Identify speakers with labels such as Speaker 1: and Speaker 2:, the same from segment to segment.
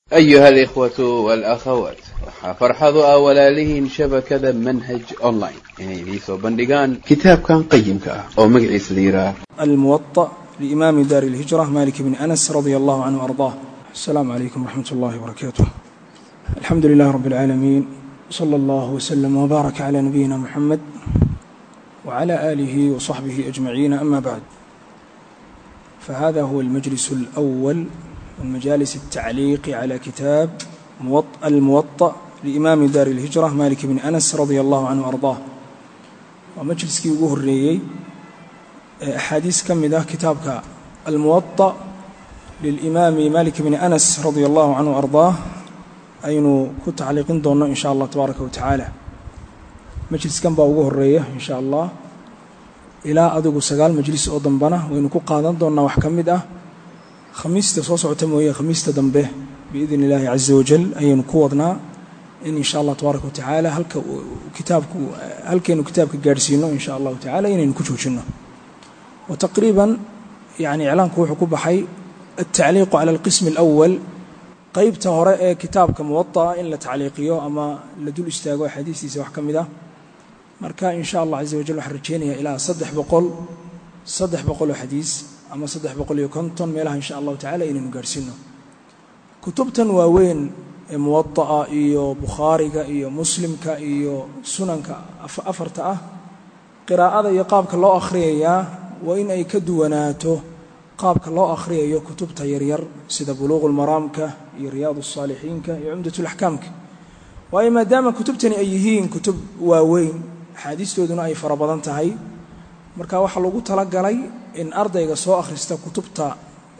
Speaker 1: أيها الإخوة والأخوات فرحضوا أولالهن شبكة منهج أونلاين يعني سو بندقان كتاب كان قيم أو مقعيس ليرا
Speaker 2: الموطأ لإمام دار الهجرة مالك بن أنس رضي الله عنه وأرضاه. السلام عليكم ورحمة الله وبركاته. الحمد لله رب العالمين، صلى الله وسلم وبارك على نبينا محمد وعلى آله وصحبه أجمعين، أما بعد، فهذا هو المجلس الأول من مجالس التعليق على كتاب الموطأ لإمام دار الهجرة مالك بن أنس رضي الله عنه وأرضاه. ومجلس كي يقول الرئي أحاديث كم ذا كتابك الموطأ للإمام مالك بن أنس رضي الله عنه وأرضاه، أين كنت تعليقين دونه إن شاء الله تبارك وتعالى. مجلس كم بأوجه الرئي إن شاء الله إلى أدوج سجال مجلس أوضن بنا، وإن كو قادن دونه وحكم ذا خميس تصوص عتموية خميس تدنبه بإذن الله عز وجل، أي نقودنا إن شاء الله تبارك وتعالى. هل كانوا كتابك جالسينه إن شاء الله تعالى إن نكتوشنا. وتقريبا يعني إعلان كوي حكوبة حي التعليق على القسم الأول قيب تهراء كتابك موطأ إن لتعليقيه أما لدول استاجوا حديثي سواء كم ذا مركا إن شاء الله عز وجل حرجيني إلى صدح بقول حديث أما صدح بقول يكنتم ميلها إن شاء الله تعالى إن نجارسينه. كتبتا واوين موطأ إيو بخاري إيو مسلم إيو سنن أفرتأه قراءة يقابك الله أخريا، وإن أي كدوناته قابك الله أخريا كتبتا يرير سيدا بلوغ المرام رياض الصالحين عمدة الأحكام. وأي ما دام كتبتني أيهين كتب واوين حديث دون أي فربضان تهي marka waxa lagu talagalay in ardayga soo akhrista kutubta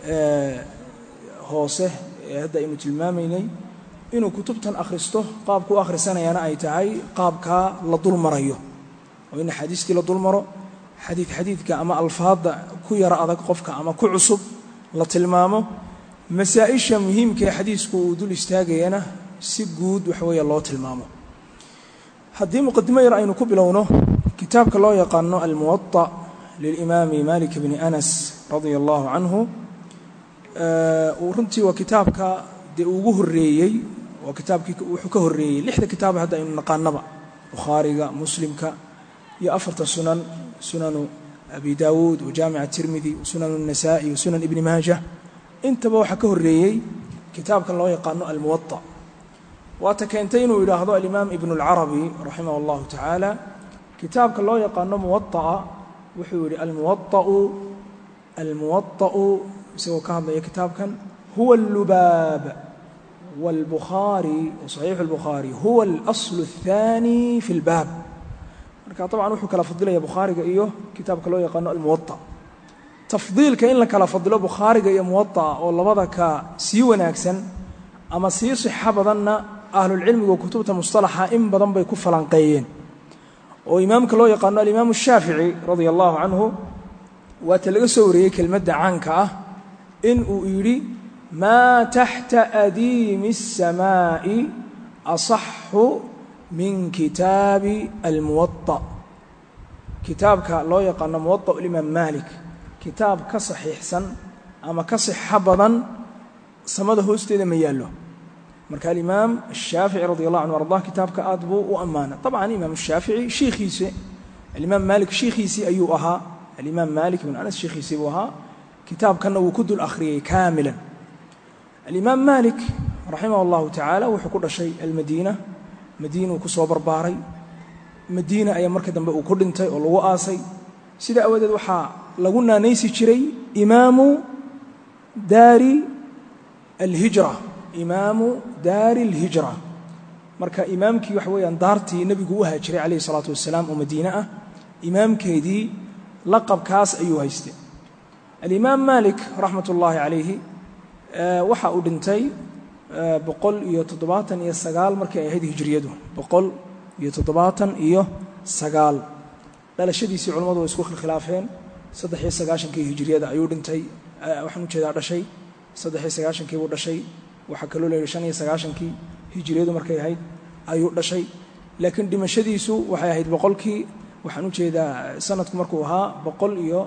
Speaker 2: hoose hadda inuu tilmaameynay inuu kutubtan akhristo qaabku akhrisanayana ay tahay qaabka la dul marayo, oo in xadiiskii la dul maro xadiidka ama alfaada ku yara adag qofka ama ku cusub la tilmaamo, masaa'isha muhiimka ee xadiisku uu dul istaagayana si guud wax weeye loo tilmaamo. haddii muqaddimo yar aynu ku bilowno كتابك الله يقانو الموطأ للإمام مالك بن أنس رضي الله عنه، ورنتي وكتابك دي وجوه الريي وكتابك وحكه الريي لحد كتاب هذا إن نقانبا بخاري مسلمك يأفرت سنن أبي داود وجامع الترمذي وسنن النسائي وسنن ابن ماجه، انت بوحكه الريي كتابك الله يقانو الموطأ. وتكنتين إلى هذا الإمام ابن العربي رحمه الله تعالى كتابك الله يقانو موطأ وحوري الموطأ سوى كهذا كتاب كان هو اللباب، والبخاري وصحيح البخاري هو الأصل الثاني في الباب. طبعا وحو كلا فضيله يا بخاري إيوه كتابك الله يقانو الموطأ تفضيل كإن لك لا فضيله بخاري يا موطأ والله بذاك سيوى ناكسن أما صحة بظن أهل العلم وكتبة مصطلحة إن بظن بيكف لنقيين. وإمامك الله يقال الإمام الشافعي رضي الله عنه وتلقى سوري كلمة عنك إن أريد ما تحت أديم السماء أصح من كتاب الموطأ. كتابك الله يقال موطأ الإمام مالك كتاب كصحيح سن أما كصح حبضا سمده استيد مياله. مركا الإمام الشافعي رضي الله عنه وارضاه كتابك أدبو وأمانة. طبعا الإمام الشافعي شيخيسي، الإمام مالك شيخيسي أيوها، الإمام مالك بن أنس شيخيسي وها كتاب كان وكد الأخري كاملا. الإمام مالك رحمه الله تعالى وحكر شيء المدينة مدينة وكسوة برباري مدينة أي مركز وكل انتي والله آسي سيدا أودد وحا لقلنا نيسي شري إمام دار الهجرة، إمام دار الهجرة. مركا إمامك وحويا دارتي نبي جوها جري عليه الصلاة والسلام ومدينة إمام كيدي لقب كاس أيها يستي. الإمام مالك رحمة الله عليه وحا أودنتي بقول يتضباطا يسقال مركا يهدي هجريته بقول يتضباطا يسقال لا شدي سي علماء ويسكوخ الخلافين صدح يسقاشن كي هجريته أيودنتي وحنو كذا هذا شيء صدح يسقاشن كي وده شيء وحكلوا لي 95 هجريته markay ahayd ayuu dhashay, laakiin dhimashadiisu waxay ahayd boqolkii waxaan u jeedaa sanadku markuu ahaa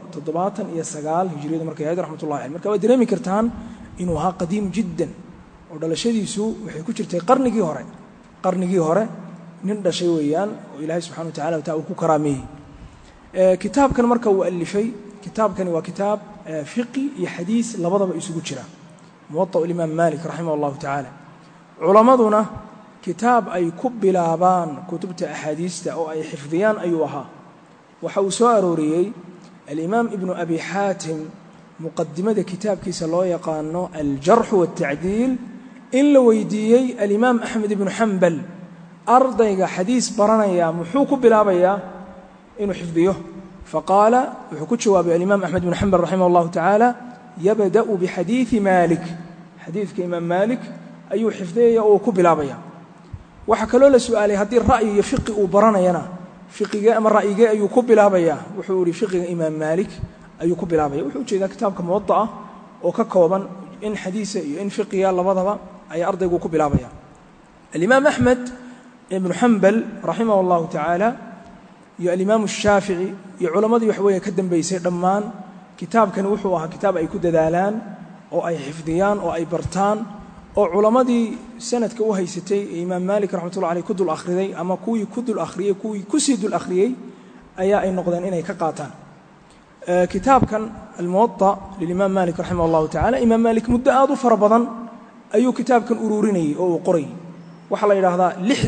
Speaker 2: 179 hijriyada markay ahayd raxmatullaahi alayhi. marka waa dareemi kartaan inuu ahaa qadiim jiddan oo dhalashadiisu waxay ku jirtay qarnigii hore nin dhashay weeyaan oo ilaahay subxana wa tacala taa uu ku karaameeyey kitaabkan marka uu alifay kitaabkani waa kitaab fiqi iyo xadiis labadaba isugu jira muwaطأ imaam malik raximah اllahu tacaala culammaduna kitaab ay ku bilaabaan kutubta axaadiista oo ay xifdiyaan ayuu ahaa waxa uu soo arooriyey alimaam ibnu abi xaatim muqadimada kitaabkiisa loo yaqaano aljarxu waالtacdiil in la weydiiyey alimaam axmed ibnu xambal ardayga xadiis baranaya muxuu ku bilaabayaa inuu xifdiyo faqaala wuxuu ku jawaabay alimaam axmed ibnu xambal raximah اllahu tacaala yabda'u bixadiidi maalik xadiidka imaam maalik ayuu xifdiyaya oo ku bilaabaya waxaa kaloo la su'aalay haddii ra'yi iyo fiqi uu baranayana fiqigee ama ra'yigee ayuu ku bilaabayaa wuxuu ihi fiqiga imaam maalik ayuu ku bilaabaya wuxuu ujeedaa kitaabka muwaطa'a oo ka kooban in xadiisa iyo in fiqiga labadaba ayaa ardaygu ku bilaabaya alimaam axmed ibnu xambal raximah اllahu tacaala iyo alimaamu الshaafici iyo culammadii wax weeye ka dambaysay dhammaan kitaabkani wuxuu ahaa kitaab ay ku dadaalaan oo ay xifdiyaan oo ay bartaan oo culammadii sanadka u haysatay ee imaam maalik raxmatullah aleyh ku dul akhriday ama kuwii ku dul akhriyey kuwii kusii dul akhriyey ayaa ay noqdeen inay ka qaataan kitaabkan almuwaطa lilimaam maalik raximah اllahu tacala imaam maalik muddo aad u fara badan ayuu kitaabkan uruurinayey oo uu qorayey waxaa la yidhaahdaa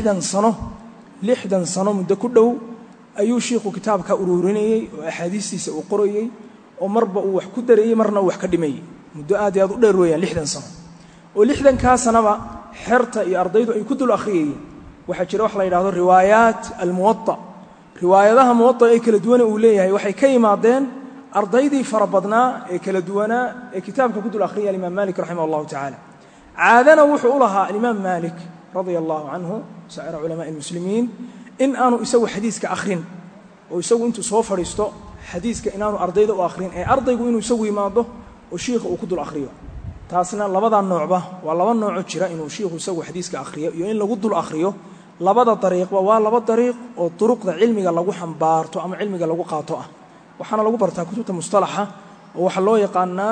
Speaker 2: lixdan sano muddo ku dhow ayuu shiikhu kitaabka uruurinayey oo axaadiistiisa uu qorayey oo marba uu wax ku darayey marna uu wax ka dhimayey muddo aad iyo aad u dheer weeyaan 60 sano oo 60kaa sanaba xerta iyo ardaydu ay ku dul akhriyeen waxaa jira wax la yidhaahdo riwaayaat almuwaطa riwaayadaha muwaطa ee kala duwan uu leeyahay waxay ka yimaadeen ardaydii fara badnaa ee kala duwanaa ee kitaabka ku dul akhriyay imaam maalik raximah allahu tacaala caadana wuxuu u lahaa alimaam maalik radia allahu canhu saa'ira culamaai almuslimiin in aanu isagu xadiiska akhrin oo isagu intuu soo fadhiisto xadiiska inaanu ardayda u akhrin ee ardaygu inuu isagu yimaado oo shiikha uu ku dul akhriyo taasna labadaa noocba waa laba nooco jira inuu shiikhu isagu xadiiska akhriyo iyo in lagu dul akhriyo labada dariiqba waa laba dariiq oo duruqda cilmiga lagu xambaarto ama cilmiga lagu qaato ah waxaana lagu bartaa kutubta mustalaxa oo waxaa loo yaqaanaa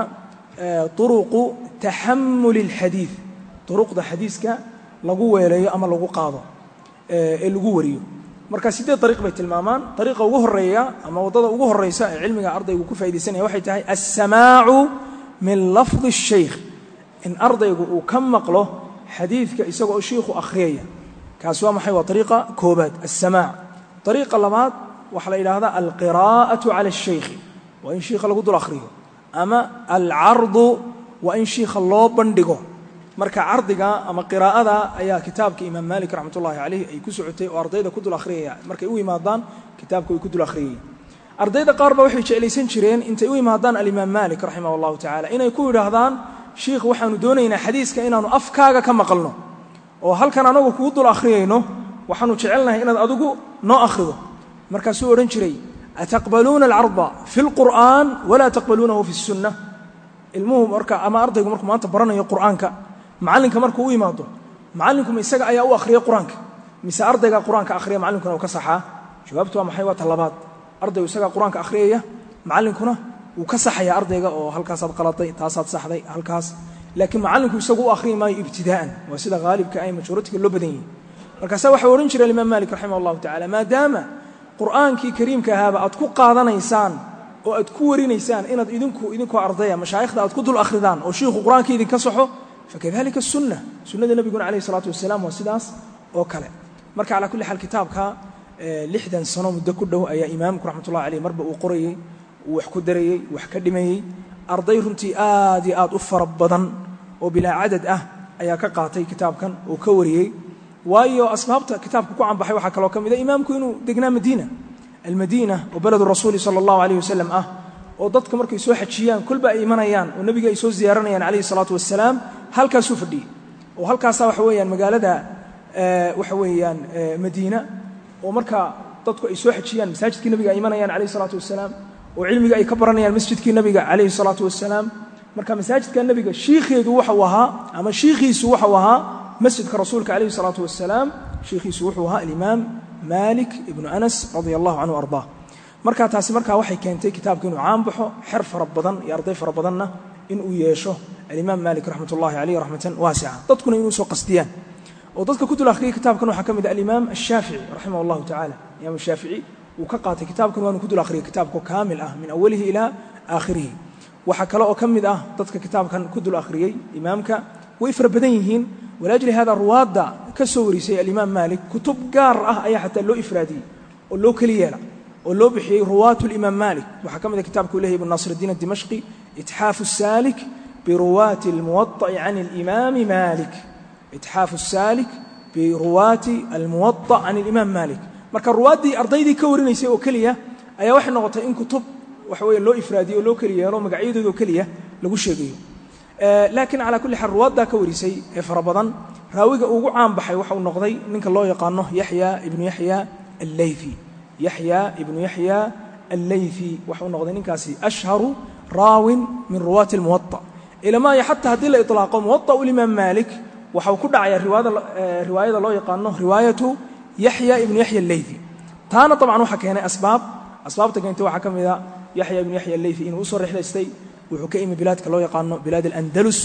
Speaker 2: turuqu taxamuli اlxadiid duruqda xadiiska lagu weeleeyo ama lagu qaado ee lagu wariyo marka 8 dariiq bay tilmaamaan dariiqa ugu horeeya ama wadada ugu horeysa ee cilmiga ardaygu ku faa'iideysanaya waxay tahay as-samaacu min lafdhi ash-shaykh in ardaygu uu ka maqlo xadiidka isagoo shiikhu akhriyaya kaas waa maxay waa dariiqa koobaad as-samaac dariiqa labaad waxa la yiraahdaa al-qiraa'atu 'ala ash-shaykh wa in shiikha lagu dul akhriyo ama al-'ardu wa in shiikha loo bandhigo marka ardiga ama qiraa'ada ayaa kitaabka imaam maalik raxmatullaahi calayhi ay ku socotay oo ardayda ku dul akhriyaya markay u yimaadaan kitaabka way ku dul akhriyeen ardayda qaar ba waxay jeclaysan jireen intay u yimaadaan alimaam maalik raximah allahu tacaala inay ku yidhaahdaan shiikh waxaanu doonaynaa xadiiska inaanu afkaaga ka maqalno oo halkan anagu kugu dul akhriyayno waxaanu jecelnahay inaad adigu noo akhrido markaasuu odhan jiray ataqbaluuna alcarda fi lqur'aan walaa taqbaluunahu fi sunna ilmuhu marka ama ardaygu markuu maanta baranayo qur'aanka macallinka markuu u yimaado macallinkuma isaga ayaa u akhriya qur-aanka mise ardayga qur-aanka akhriya macallinkuna uu ka saxaa jawaabtu waa maxay waa talabaad ardaygu isagaa qur-aanka akhriyaya macallinkuna wuu ka saxaya ardayga oo halkaasaad qaladay taasaad saxday halkaas laakiin macallinku isagu u akhriyi maayo ibtidaa'an waa sida haalibka ay majhuuratiga loo badan yihin markaasaa waxaa odhan jiray alimaam maalik raximah allahu tacala maadaama qur'aankii kariimka ahaaba aad ku qaadanaysaan oo aad ku warinaysaan inaad idinkoo ardaya mashaayikhda aad ku dul akhridaan oo shiikhu qur-aanka idinka saxo fakadalika sunna sunnada nebiguna calayhi salaatu wasalaam waa sidaas oo kale marka calaa kulli xaal kitaabka 60 sano muddo ku dhow ayaa imaamku raxmatullahi calayh marba uu qorayey uu wax ku darayey wax ka dhimayey arday runtii aad iyo aad u fara badan oo bilaa cadad ah ayaa ka qaatay kitaabkan oo ka wariyey waayo asbaabta kitaabka ku canbaxay waxaa kaloo ka mid a imaamku inuu degnaa madiina almadiina oo beledu rasuuli sala allahu calayh wasalam ah oo dadka markay soo xajiyaan kolba ay imanayaan oo nebiga ay soo ziyaaranayaan calayhi salaatu wasalaam halkaasuu fadhiyey oo halkaasaa waxa weeyaan magaalada waxa weeyaan madiina oo marka dadku ay soo xajiyaan masaajidkii nabiga ay imanayaan calayhi salaatu wasalaam oo cilmiga ay ka baranayaan masjidkii nabiga calayhi salaatu wasalaam marka masaajidka nabiga shiikheedu waxa uu ahaa ama shiikhiisu waxa uu ahaa masjidka rasuulka calayhi salaatu wasalaam shiikhiisu wuxuu ahaa alimaam maalik ibnu anas radia allahu canhu ardaa marka taasi markaa waxay keentay kitaabka inuu caan baxo xer fara badan iyo arday fara badanna in uu yeesho alimaam maalik raxmat ullahi caleyh raxmatan waasica dadkuna inuu soo qasdiyaan oo dadka ku dul akhriyay kitaabkan waxaa ka mid alimaam ashaafici raximah allahu tacala imaam shaafici wuu ka qaatay kitaabkan waanu ku dul akhriyay kitaabko kaamil ah min awalihi ilaa aakhirihi waxaa kale oo ka mid ah dadka kitaabkan ku dul akhriyey imaamka way fara badan yihiin walaajli hada ruwaadda ka soo warisay alimaam maalik kutub gaar ah ayaa xataa loo ifraadiyey oo loo keli yeela oo loo bixiyey ruwaatu limaam maalik waxaa ka mid a kitaabka u leeyahy ibnu naasir iddiin adimashqi itxaafu saalik biruwaati almuwaطa'i can alimaami maalik itxaafu saalik biruwaati almuwaطa can alimaam maalik marka ruwaaddii ardaydii ka warinaysay oo keliya ayaa waxay noqotay in kutub waxa weeye loo ifraadiyo oo loo keli yeelo magacyadooda oo keliya lagu sheegayo laakiin calaa kulli xaal ruwaaddaa ka warisay ee fara badan raawiga ugu caan baxay waxa uu noqday ninka loo yaqaano yaxya ibnu yaxya allayfi yaxya ibnu yaxya allayfi waxa uu noqday ninkaasi ashharu raawin min ruwaati almuwaطa ilamaa iyo xataa haddii la iطlaaqo muwaطa'u limaam maalik waxa uu ku dhacaya riwaayada loo yaqaano riwaayatu yaxya ibnu yaxya allayfi taana طabcan waxaa keenay asbaabta keentay waxaa ka mid a yaxya ibnu yaxya allayfi inuu usoo rixlaystay wuxuu ka imi bilaadka loo yaqaano bilaad alandalus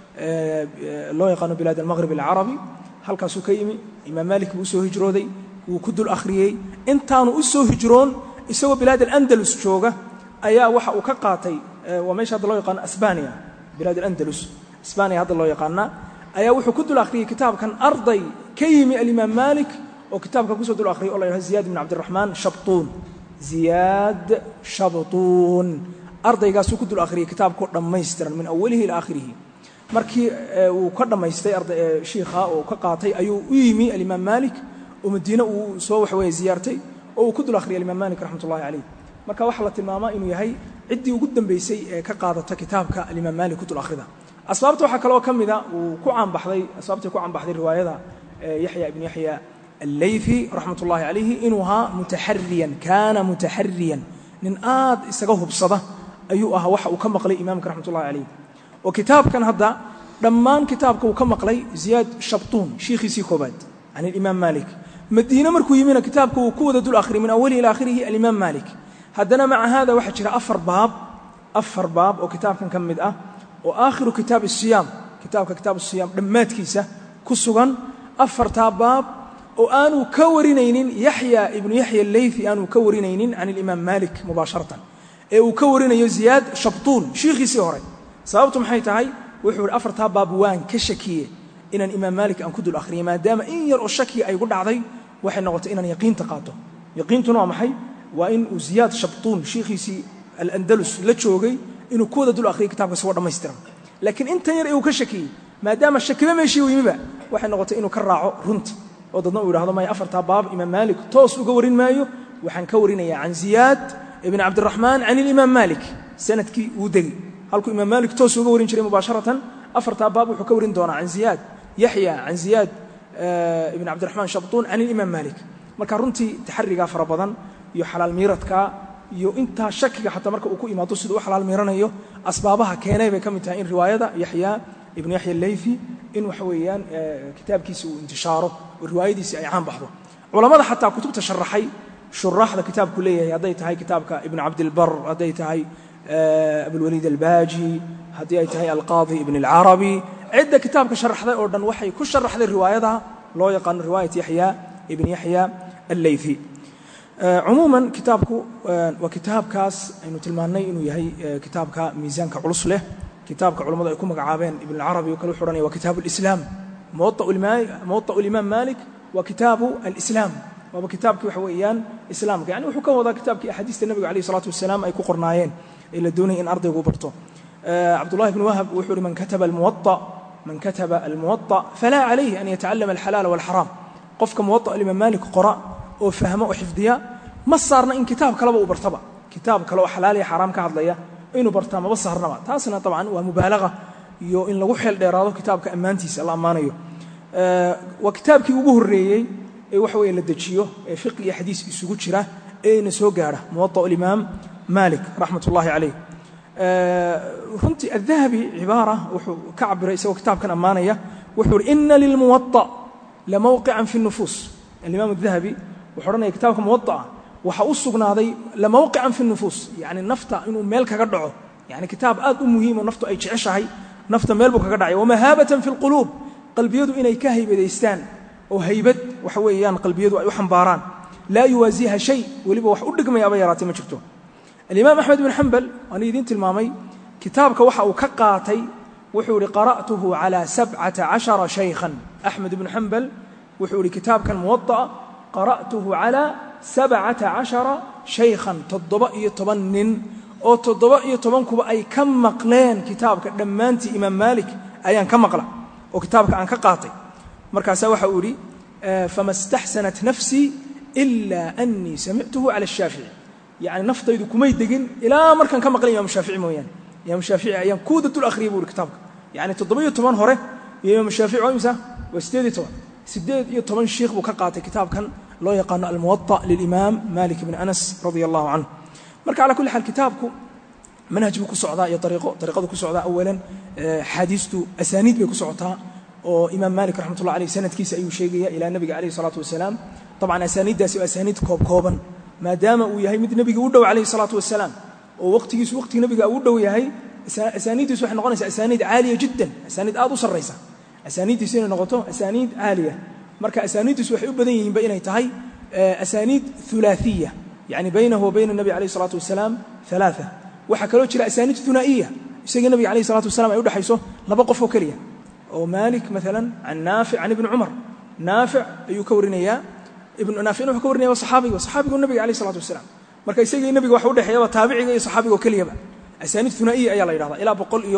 Speaker 2: loo yaqaano bilaad almaqrib alcarabi halkaasuu ka yimi imaam maalik buu usoo hijrooday wuu ku dul akhriyey intaanu u soo hijroon isagoo bilaad alandalus jooga ayaa waxa uu ka qaatay waa meesha hadda loo yaqaano asbaniya bilaad alandalus asbaniya hadda loo yaqaana ayaa wuxuu ku dul akhriyey kitaabkan arday ka yimi alimaam maalik oo kitaabka kusoo dul akhriyay oo la yidhahdo ziyaad ibn cabdiraxmaan shabtuun ziyaad shabtuun ardaygaasuu ku dul akhriyey kitaabkoo dhammaystiran min awalihi ila aakhirihi markii uu ka dhammaystay shiikha oo ka qaatay ayuu u yimi alimaam maalik oo madiine uu soo waxweeye ziyaartay oo uu ku dul akhriyay alimaam maalik raxmat ullahi caleyh marka waxaa la tilmaamaa inuu yahay ciddii ugu dambaysay ee ka qaadata kitaabka alimaam maalik ku dul akhrida asbaabta waxaa kaloo ka mida uu ku caanbaxday asbaabtii ku caanbaxday riwaayada yaxya ibnu yaxya allayfi raxmat ullahi calayhi inuu ahaa mutaxariyan kaana mutaxariyan nin aad isaga hubsada ayuu ahaa waxa uu ka maqlay imaamka raxmat ullahi calayh oo kitaabkan hadda dhammaan kitaabka uu ka maqlay ziyaad shabtuun shiikhiisii koobaad can alimaam maalik madiine markuu yimina kitaabka uu ku wada dul akhriyay min awalihi ila aakhirihi alimaam maalik haddana maca hada waxaa jira afar baab oo kitaabkan ka mid ah oo aakhiru kitaab asiyaam kitaabka kitaab asiyaam dhammaadkiisa ku sugan afartaa baab oo aanu ka warinaynin yaxya ibnu yaxya allayfi aanu ka warinaynin can alimaam maalik mubaasharatan ee uu ka warinayo ziyaad shabtuun shiikhiisii hore sababtu maxay tahay wuxuu yidhi afartaa baab waan ka shakiye inaan imaam maalik aan ku dul akhriyay maadaama in yar oo shakiga ay gu dhacday waxay noqotay inaan yaqiinta qaato yaqiintuna waa maxay waa in uu ziyaad shabtuun shiikhiisii alandalus la joogay inuu ku wada dul akhriyay kitabka isagoo dhammaystiran laakiin intan yar ee uu ka shakiyey maadaama shakiba meeshii uu yimiba waxay noqotay inuu ka raaco runta oo dadna uu yidhahdo maya afartaa baab imaam maalik toos uga warin maayo waxaan ka warinayaa can ziyaad ibn cabdiraxmaan can ilimaam maalik sanadkii uu degey halkuu imaam maalik toos uga warin jiray mubaasharatan afartaa baab wuxuu ka warin doonaa can ziyaad yaxya can ziyaad ibn cabdiraxmaan shabtuun can ilimaam maalik marka runtii taxarigaa fara badan iyo xalaal miiradka iyo intaa shakiga xataa marka uu ku imaado siduu u xalaal miiranayo asbaabaha keenay bay ka mid tahay in riwaayada yaxya ibnu yaxya allayfi in waxa weeyaan kitaabkiisi uu intishaaro oo riwaayadiisi ay caan baxdo culammada xataa kutubta sharaxay shuraaxda kitaabku leeyahay hadday tahay kitaabka ibn cabdilbar hadday tahay abulwaliid albaaji haddii ay tahay alqaadi ibn alcarabi cidda kitaabka sharaxday oo dhan waxay ku sharaxday riwaayada loo yaqaano riwaayat yaxya ibn yaxya allayfi cumuuman kitaabku waa kitaabkaas aynu tilmaannay inuu yahay kitaabka miisaanka culus leh kitaabka culammadu ay ku magacaabeen ibn alcarabi oo kale wuxu odhanaya waa kitaabu alislaam muwaطa'u alimaam maalik waa kitaabu alislaam waaba kitaabkii waxa weeyaan islaamka yani wuxuu ka wadaa kitaabkii axaadiista nebiga alayh الsalatu wasalaam ay ku qornaayeen ee la doonaya in ardaygu barto cabdullahi bn wahab wuxuu uhi man kataba almuwaطa falaa calayhi an yatacalama alxalaala walxaraam qofka muwaطa alimaam maalik qora oo fahmo oo xifdiya ma saarna in kitaab kaleba uu bartaba kitaab kale oo xalaal iyo xaraam ka hadlaya inuu bartaa maba saarnaba taasna طabcan waa mubaalaga iyo in lagu xeel dheeraado kitaabka ammaantiisa la ammaanayo waa kitaabkii ugu horreeyey ee waxa weeye la dejiyo ee fiqi iyo xadiis isugu jira ee ina soo gaadha muwaطa alimaam maalik raxmat ullahi calayh runtii adahabi cibaara wuxuu ka cabiray isagoo kitaabkan ammaanaya wuxuu uhi ina lilmuwaطa lamawqican fi الnufuus alimaam adahabi wuxuu odhanaya kitaabka muwaطa'a waxa u sugnaaday lamawqican fi الnufuus yani nafta inuu meel kaga dhaco yani kitaab aad u muhiim oo naftu ay jeceshahay nafta meel buu kaga dhacay wamahaabatan fi lquluub qalbiyadu inay ka haybadaystaan oo haybad waxa weeyaan qalbiyadu ay u xambaaraan laa yuwaasiiha shay weliba wax u dhigmaya aba yaraatay ma jirto alimaam axmed ibn xambal waan idiin tilmaamay kitaabka waxa uu ka qaatay wuxuu ihi qara'tuhu calى 17 shaykhan axmed ibn xambal wuxuu ihi kitaabkan muwaطa'a qara'tuhu calى 17 shaykhan 17 nin oo 17 kuba ay ka maqleen kitaabka dhammaantii imaam maalik ayaan ka maqla oo kitaabka aan ka qaatay markaasaa waxa uu ihi fama اstaxsanat nafsii إila أnii samictuhu calى الshaafici yani naftaydu kumay degin ilaa markaan ka maqlay imam shaafici mooyaane imam shaafici ayaan kuudatul akhriya buu ihi kitaabka yani 17 hore iyo imam shaafici waa imisa waa 18 shiikh buu ka qaatay kitaabkan loo yaqaano almuwaطa lilimaam malik bn anas radia allahu canhu marka cala kulli xaal kitaabku manhaj buu ku socdaa iyo ariiqadu ku socdaa awalan xaadiistu asaaniid bay ku socotaa oo imaam malik raxmat ullah aleyh sanadkiisa ayuu sheegaya ilaa nebiga alayh الsalaatu wasalaam طبعا أسانيدdaasi waa أسانيid kooban maadaama uu yahay mid nebiga u dhow عalayه الصلاaةu وaسلاaم oo waqtigiisu waqtiga nebiga u dhow yahay أسانيiddiisu waxay noqonaysaa أسانيid caaliya jidا أسانيid aad u sarraysa أسانيiddiisu inay noqoto أسانيid caaliya marka أسانيiddiisu waxay u badan yihiinba inay tahay أسانيid ثuلaaثiية يعني baynahu wa bayna النبي عليه الصلاaةu وaسلاaم ثaلاثة waxaa kaloo jira أسانيid ثunaaئiya isaga nebiga عليه الصلاaةu وaسلام ay u dhexayso laba qof oo keliya oo malik مثلا can naafic can ibni cumar naafic ayuu ka warinayaa naaficna wuxuu ka warinaya waa saxaabigu nabiga alayh الsalatu wasalaam marka isagii nebiga waxa u dhexeeyaba taabiciga iyo saxaabiga oo keliyaba asaaniid hunaa'iya ayaa la yidhahdaa ilaa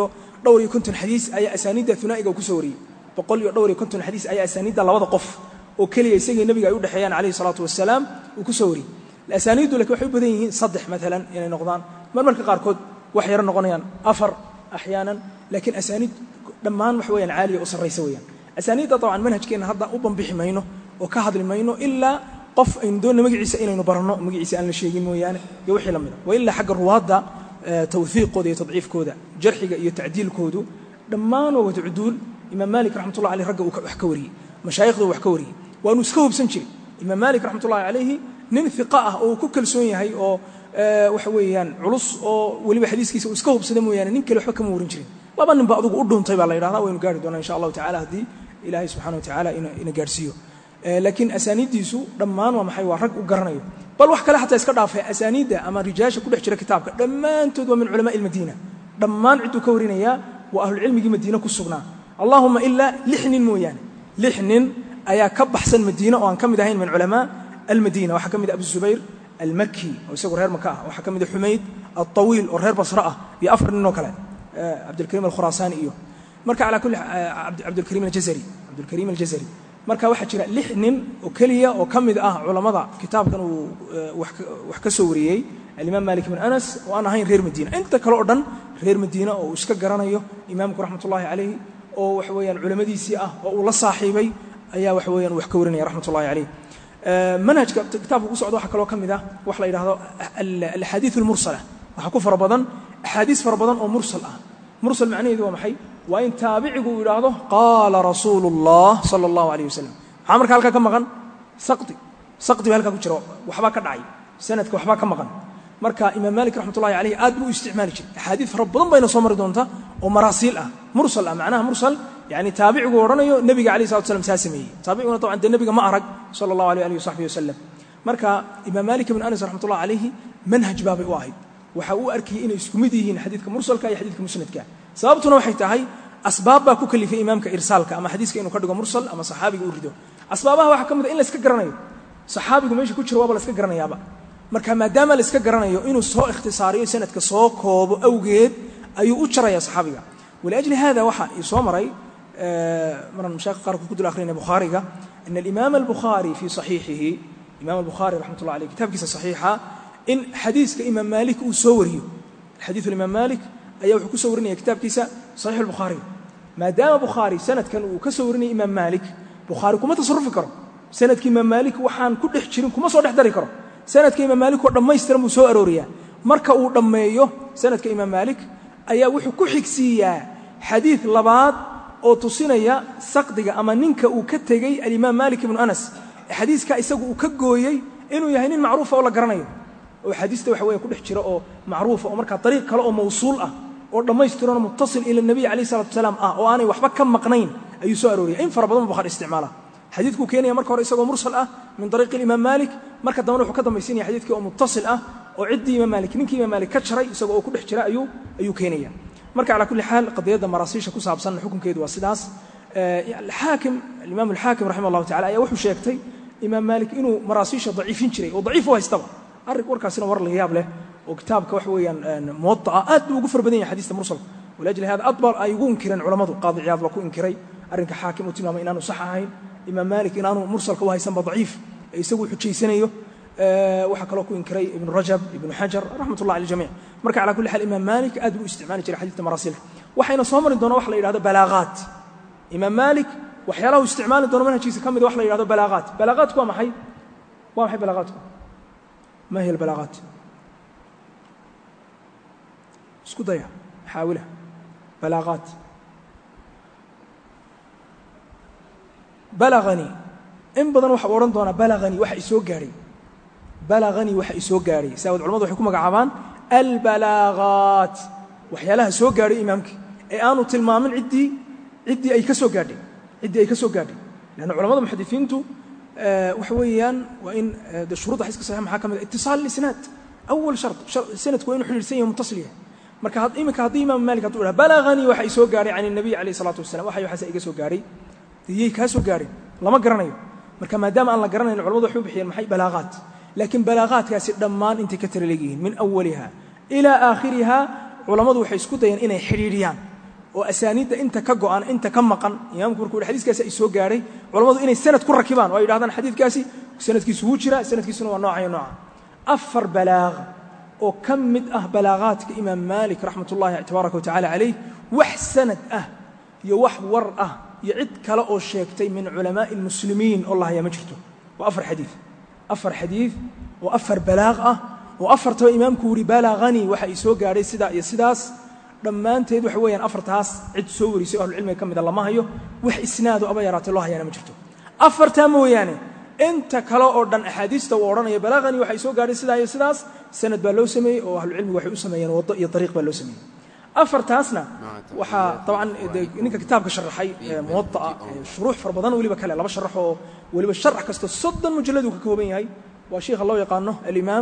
Speaker 2: 150 xadiis ayaa asaaniidda hunaa'iga ku soo wariyey 150 xadiis ayaa asaaniidda labada qof oo keliya isagii nebiga ay u dhexeeyaan alayh الsalatu wasalaam uu ku soo wariyey asaaniiddu laakiin waxay u badan yihiin 3 maalan inay noqdaan marmarka qaarkood wax yaro noqonayaan 4 axyaanan laakiin asaaniid dhammaan wax weeyaan caaliya oo sarraysa weeyaan asaaniidda طabcan manhajkeenna hadda u banbixi mayno oo ka hadli mayno ilaa qof aynu doonno magaciisa inaynu baranno magaciisa aan la sheegin mooyaane iyo wixii la mida wa ilaa xagga ruwaadda tawhiiqooda iyo tadciifkooda jarxiga iyo tacdiilkoodu dhammaan waa wada cuduul imaam maalik raxmatullahi aleyh ragga uu wax ka wariyey mashaayikhdu wax ka wariyey waanu iska hubsan jiray imaam maalik raxmatullahi calayhi nin hiqa ah oo uu ku kalsoon yahay oo waxa weeyaan culus oo weliba xadiiskiisa uu iska hubsada mooyaane nin kale waxba kama warin jirin laba nin ba adugu u dhuuntay baa la yidhahdaa waynu gaari doonaa insha allahu tacala haddii ilaahay subxana wa tacaala ina gaarhsiiyo laakiin asaaniiddiisu dhammaan waa maxay waa rag u garanayo bal wax kale xataa iska dhaafay asaaniidda ama rijaasha ku dhex jira kitaabka dhammaantood waa min culamaai ilmadiina dhammaan cidduu ka warinayaa waa ahlulcilmigii madiine ku sugnaa allahuma ilaa 6 nin mooyaane 6 nin ayaa ka baxsan madiine oo aan ka mid ahayn min culamaa almadiina waxaa ka mid abu zubayr almaki oo isagu reer maka ah waxaa ka mid xumayd alطawiil oo reer basra ah iyo 4 nin oo kale cabdilkariim alkhuraasaani iyo marka calaa kulli cabdulkariim aljazari marka waxaa jira 6 nin oo keliya oo ka mid ah culammada kitaabkan uu wax ka soo wariyey alimaam malik ibn anas oo aan ahayn reer madiina inta kale oo dhan reer madiina oo uu iska garanayo imaamku raxmatullahi calayhi oo waxa weeyaan culamadiisii ah oo uu la saaxiibay ayaa waxa weeyaan wax ka warinaya raxmatullahi calayh manhajka kitaabka ku socda waxaa kaloo ka mid ah wax la yidhahdo alaxaadiiث almursala waxaa ku fara badan axaadiis fara badan oo mursal ah mursal macnaheedu waa maxay waa in taabicigu uu yidhaahdo qaala rasuulu اllah salى اllahu alayh wasalam maxaa marka halkaa ka maqan sakti ba halkaa ku jira waxbaa ka dhacay sanadka waxbaa ka maqan marka imaam malik raxmat ullahi calayh aad buu u isticmaali jiray axaadiis fara badan bayna soo mari doonta oo maraasiil ah mursal ah macnaha mursal yani taabicigu odhanayo nebiga alayh salatu slam saa sameeyey taabiciguna taban dee nebiga ma arag sala allahu alayh alih wasaxbihi wasalam marka imaam malik ibn anas raxmat ullahi calayhi manhaj baabay u ahayd waxa uu arkayay inay isku mid yihiin xadiidka mursalka iyo xadiidka musnadka sababtuna waxay tahay asbaab baa ku kalifay imaamka irsaalka ama xadiiska inuu ka dhigo mursal ama saxaabiga u rido asbaabaha waxaa ka mid a in la iska garanayo saxaabigu meesha ku jiro waaba la iska garanayaaba marka maadaama la iska garanayo inuu soo ikhtisaariyo sanadka soo koobo awgeed ayuu u jaraya saxaabiga waliajli hada waxaa ii soo maray maran mashaayikh qaarkood ku dul akhriyana bukhaariga ana alimaam albukhaari fii saxiixihi imaam albukhaari raxmat ullah aleyh kitaabkiisa saxiixa in xadiiska imaam maalik uu soo wariyo xadiiثu imaam maalik ayaa wuxuu ku soo warinaya kitaabkiisa saxiix albukhaari maadaama bukhaari sanadkan uu ka soo warinaya imaam maalik bukhaari kuma tasarufi karo sanadka imaam maalik waxaan ku dhex jirin kuma soo dhex dari karo sanadka imaam maalik oo dhammaystiran buu soo arooriyaa marka uu dhammeeyo sanadka imaam maalik ayaa wuxuu ku xigsiiyaa xadiid labaad oo tusinaya saqdiga ama ninka uu ka tegey alimaam maalik ibnu anas xadiiska isagu uu ka gooyey inuu yahay nin macruufa oo la garanayo oo xadiista waxa weeye ku dhex jira oo macruufa oo markaa dariiq kale oo mawsuul ah oo dhammaystiran muttasil ila nabiy calayhi salaatu wasalaam oo aanay waxba ka maqnayn ayuu soo arooriyay in fara badan Bukhari isticmaala xadiidku keenaya marka hore isagoo mursal min dariiq al-Imam Malik marka dambana wuxuu ka dambaysiinaya xadiidkii oo muttasil oo ciddii Imam Malik ninkii Imam Malik ka jaray isagoo ku dhex jira ayuu keenaya marka ala kulli xaal qadiyada maraasiisha ku saabsan xukunkeedu waa sidaas الإمام الحاكم رحمه الله تعالى ayaa wuxuu sheegtay Imam Malik inuu maraasiisha daciifin jiray oo daciif u haystaba arrin warkaasina war la yaab leh oo kitaabka wax weeyaan muwatta aad ugu farbadan yahay xadiiska mursalka walaajil hada adbar ay ugu inkireen culimadu qaadi ciyaad waa ku inkiray arrinka xaakim uu tilmaamay inaanu sax ahayn Imam Malik inaanu mursalka u haysan daciif isagu xujaysanayo waxa kale ku inkiray ibn Rajab ibn Hajar rahmatullah alayhi jami' marka ala kulli hal Imam Malik aad buu isticmaali jiray xadiiska maraasil waxayna soo marin doona wax la yiraahdo balaaqat Imam Malik waxyaalaha isticmaali doona manhajkiisa kamid wax la yiraahdo balaaqat balaaqatku waa maxay balaaqatku ما هي البلاغات اسكو ضيع حاولها بلاغات بلغني in badan waxa oran doona balagani waxa isoo gaaray saawad culimadu waxay ku magacaabaan al balaghat waxyaalaha soo gaaray imaamki ee aanu tilmaamin cidii ay ka soo gaadhay laana culimada muhaddisiintu وحويان وإن الشروط حسك صحيح محاكمة اتصال الإسناد أول شرط سند كوين حلسية متصلية مركا هذا إمام مالك هتقولها بلغني وحي سو غاري عن النبي عليه الصلاة والسلام وحي حسا إيجا سو غاري دي كاسو غاري لما قرنيو مركا ما دام أن لا قرنيو العلماء حب حيال محي بلاغات لكن بلاغات كاسي دمان انت كتر لقين من أولها إلى آخرها علماء وحي سكوتين إني حريريان وأسانيد أنت كجوان أنت كم مقن يوم كل حديث كاسي يسوق جاري علماء إن السنة كل ركبان ويقول هذا الحديث كاسي سنة كيس وجرة سنة كيس نوع أفر بلاغ وكم مد بلاغات كإمام مالك رحمة الله تبارك وتعالى عليه وحسنة يوح ورأه يعد كلا أو شيكتي من علماء المسلمين الله يا مجرته وأفر حديث وأفر بلاغ وأفر تو إمام كوري بلاغني وحي يسوق جاري سداس dhammaanteed waxa weeyaan afartaas cid soo warisay oo cilmiga kamid ah lama hayo wax isnaad oo aba yaraatay loo hayana ma jirto afarta mooyaane inta kale oo dhan ahadiista uu oranaya balaaqani waxay soo gaaray sidaas sanad baa loo sameeyay oo ahlul cilmi waxay u sameeyeen wado iyo dariiq baa loo sameeyay afartaasna waxa taban ninka kitaabka sharaxay muwatta shuruux far badan waliba kale laba sharax oo waliba sharax kasto 30 mujallad uu ka kooban yahay waa sheekh loo yaqaano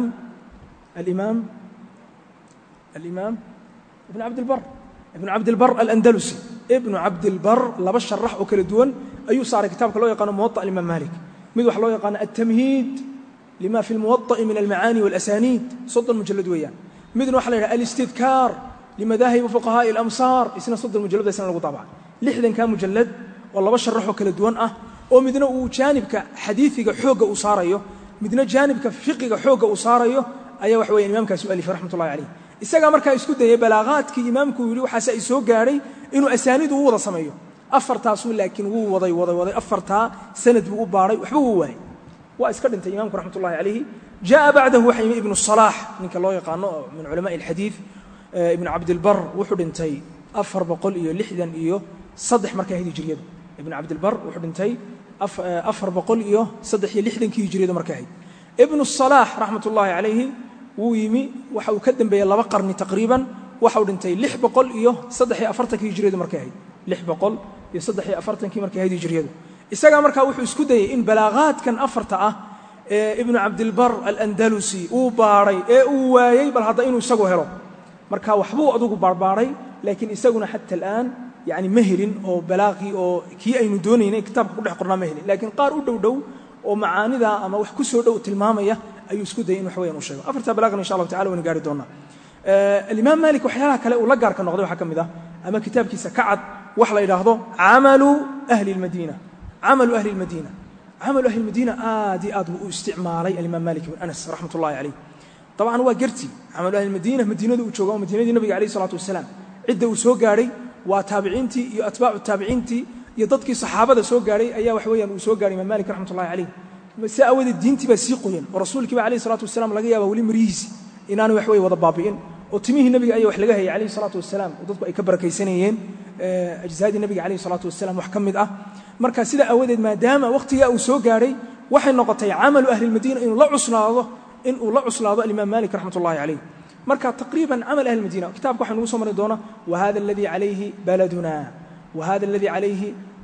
Speaker 2: الإمام ابن عبد البر الأندلسي ابن عبد البر لبا شرح وكل دون أيو صار كتابك لو يقان موطأ الإمام مالك ميدو حلو يقان التمهيد لما في الموطأ من المعاني والأسانيد صد المجلد ويان ميدو حلو الاستذكار لمذاهب فقهاء الأمصار اسنا صد المجلد اسنا لغو طبعا لحدا كان مجلد والله بشرح وكل دون ومدنا جانبك حديثك حوق أصاريه مدنا جانبك فقهك حوق أصاريه أيها وحوين إمامك سؤالي فرحمة الله عليه isaga marka isku dayay balaaqaadkii imaamku yiri waxa ay soo gaaray inuu asaaniid u wada sameeyo afartaas laakiin wuu waday afarta sanad buu u baaray waxba uu waayay waa iska dhintay imaamku raxmatullaahi alayhi jaa ba'dahu wahyi ibn salah ninka loo yaqaano min ulama al-hadith ibn abd al-barr wuxuu dhintay 463 marka hijriyada ibn abd al-barr wuxuu dhintay 463 hijriyada marka ibn salah raxmatullaahi alayhi ويمي waxa uu ka dambeeyay 2 qarni taqriiban waxa uu dhintay 643 hijriyada markay 643 markay hijriyada isaga marka wuxuu isku dayay in balaaqaadkan afarta ibn abd al-barr al-andalusi uu baaray uu waayay bal hada inuu isagu helo marka waxbuu adigu barbaaray laakiin isaguna hatta الان يعني مهلin oo balaaqi oo kii aynu doonaynay kitaabka ku dhex qornaa mehli laakiin qaar u dhow oo macaanida ama wax ku soo dhow tilmaamaya ayuu isku dayay inuu waxweeyaan u sheego afarta balaaqna insha Allah ta'ala waan gaari doonaa الإمام مالك وحيالها كلا ولا جار كان نقضي وحكم ذا أما كتاب كيس كعد وحلا يلاحظه عمل أهل المدينة دي أدو استعمالي الإمام مالك بن أنس رحمة الله عليه طبعا هو قرتي عمل أهل المدينة مدينة وشوقه مدينة النبي عليه الصلاة والسلام عدة وسوق جاري وتابعينتي أتباع التابعينتي يضدك صحابة سوق جاري أيها وحويا وسوق جاري الإمام مالك رحمة الله عليه سأود الدين تبسيقين ورسولك عليه الصلاة والسلام لقيه ولي مريز inaanu wax way wada baabiin oo timihii nabiga ay wax laga hayay kaleey salaatu wasalaam oo dadku ay ka barakaysanayeen ajzaadii nabiga kaleey salaatu wasalaam wax kamid ah marka sida awadeed maadaama waqtiga uu soo gaaray waxay noqotay amalu ahli madiina inuu la cuslaado al-imam malik rahmatullahi alayhi marka taqriiban camal ahli madiina kitaabka waxaa nagu soo mari doona wahada aladii calayhi baladuna wahada aladii calayhi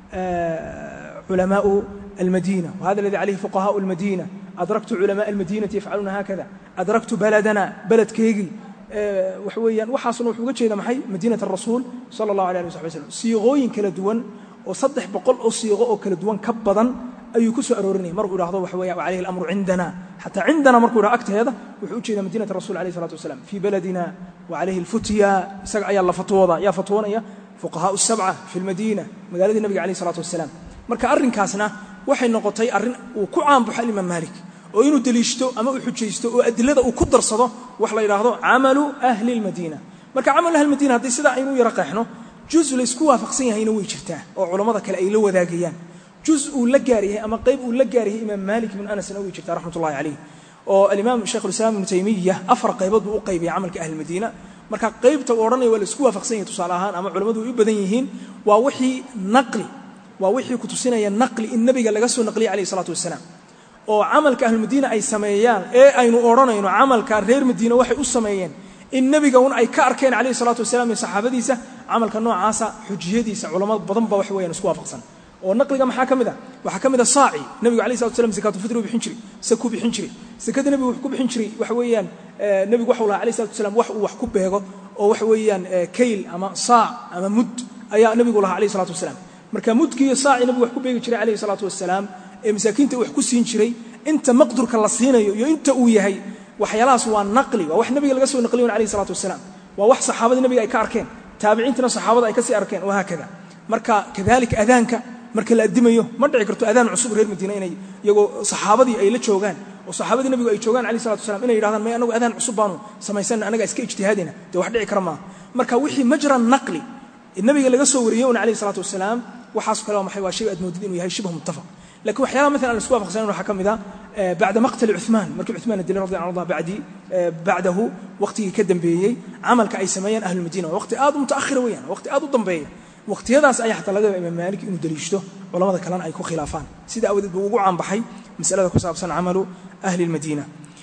Speaker 2: culamaau almadiina wahada aladii calayhi fuqahaau almadiina adraktu culamaء almadiinati yafcaluuna haakada adraktu baladana baladkeygii waxa weeyaan waxaasna wuxuu uga jeeda maxay madiinat arasuul sala allahu alayh ali wasaxbi waslm siiqooyin kala duwan oo 300 oo siiqo oo kala duwan ka badan ayuu ku soo aroorinaya markuu idhaahdo waxa weeya calayhi alamru cindana xataa cindana markuu idhaha agteeda wuxuu u jeedaa madiinat rasul alayh salatu wasalam fii baladina wa calayhi alfutya isaga ayaa la fatwooda yaa fatwoonaya fuqahaau الsabca fi lmadiina magaaladii nabiga alayh salatu wasalaam marka arrinkaasna waxay noqotay arrin uu ku caanbaxo alimaam maalik oo inuu deliishto ama uu xujaysto oo adilada uu ku darsado wax la yidhaahdo camalu ahli اlmadiina marka camalu ahli lmadiina haddii sidaa aynu yaro qeexno juz laysku waafaqsan yahayna way jirtaa oo culammada kale ay la wadaagayaan juz uu la gaar yahay ama qayb uu la gaar yahay imaam maalik ibn anasna way jirtaa raxmat ullahi calayh oo alimaam shaykhulislaam ibnu taymiya 4 qaybood buu u qaybiyay camalka ahli lmadiina marka qaybta uu odhanaya waa laisku waafaqsan yahay tusaale ahaan ama culammadu ay u badan yihiin waa wixii naqli waa wixii ku tusinaya naqli in nabiga laga soo naqliyay calayhi salaatu wasalaam oo camalka ahlulmadiina ay sameeyaan ee aynu odhanayno camalka reer madiina waxay u sameeyeen in nebiga un ay ka arkeen calayhi salaatu wasalaam iyo saxaabadiisa camalka noocaasa xujiyadiisa culamo badan ba wax weeyaan isku waafaqsan oo naqliga maxaa ka mid ah waxaa ka mid ah saaci nebigu alayhi salatu wasalaam zakaatulfitri u bixin jiray sakuu bixin jiray sakada nebigu wax ku bixin jiray waxa weeyaan nebigu waxuu lahaa alayhi salatu wasalaam wax uu wax ku beego oo waxa weeyaan kayl ama saac ama mud ayaa nebigu lahaa alayhi salatu wasalaam marka mudkii iyo saaci nebigu wax ku beegi jiray alayhi salaatu wasalaam ee masaakiinta wax ku siin jiray inta maqdurka la siinayo iyo inta uu yahay waxyaalahaas waa naqli waa wax nabiga laga soo naqliyo alayhi salaatu wasalaam waa wax saxaabada nabiga ay ka arkeen taabiciintana saxaabada ay ka sii arkeen waa hakada marka kadalika adaanka marka la adimayo ma dhici karto adaan cusub reer madiina inay iyagoo saxaabadii ay la joogaan oo saxaabadii nabigu ay joogaan alayhi salaatu wasalaam inay yiraahdaan may anagu adaan cusub baanu samaysan anaga iska ijtihaadina de wax dhici kara ma marka wixii majra naqli nabiga laga soo wariyay alayhi salaatu wasalaam waxaas kale waa maxay waa shay aad moodid inuu yahay shibh muttafaq لكن وحيالا مثلا على الأسواق فقصانين وحكمها بعد مقتل عثمان مركب عثمان الدليل رضي الله عنه بعده وقت يكدم بيه عمل كأي سميان أهل المدينة وقت آدو متأخر ويان وقت آدو ضمبيه وقت هذا أي حتى لقى الإمام مالك إنه دليشته ولا ماذا كلام أيكو خلافان سيدا أودد بوقوع عن بحي مسألة كساب سن عمله أهل المدينة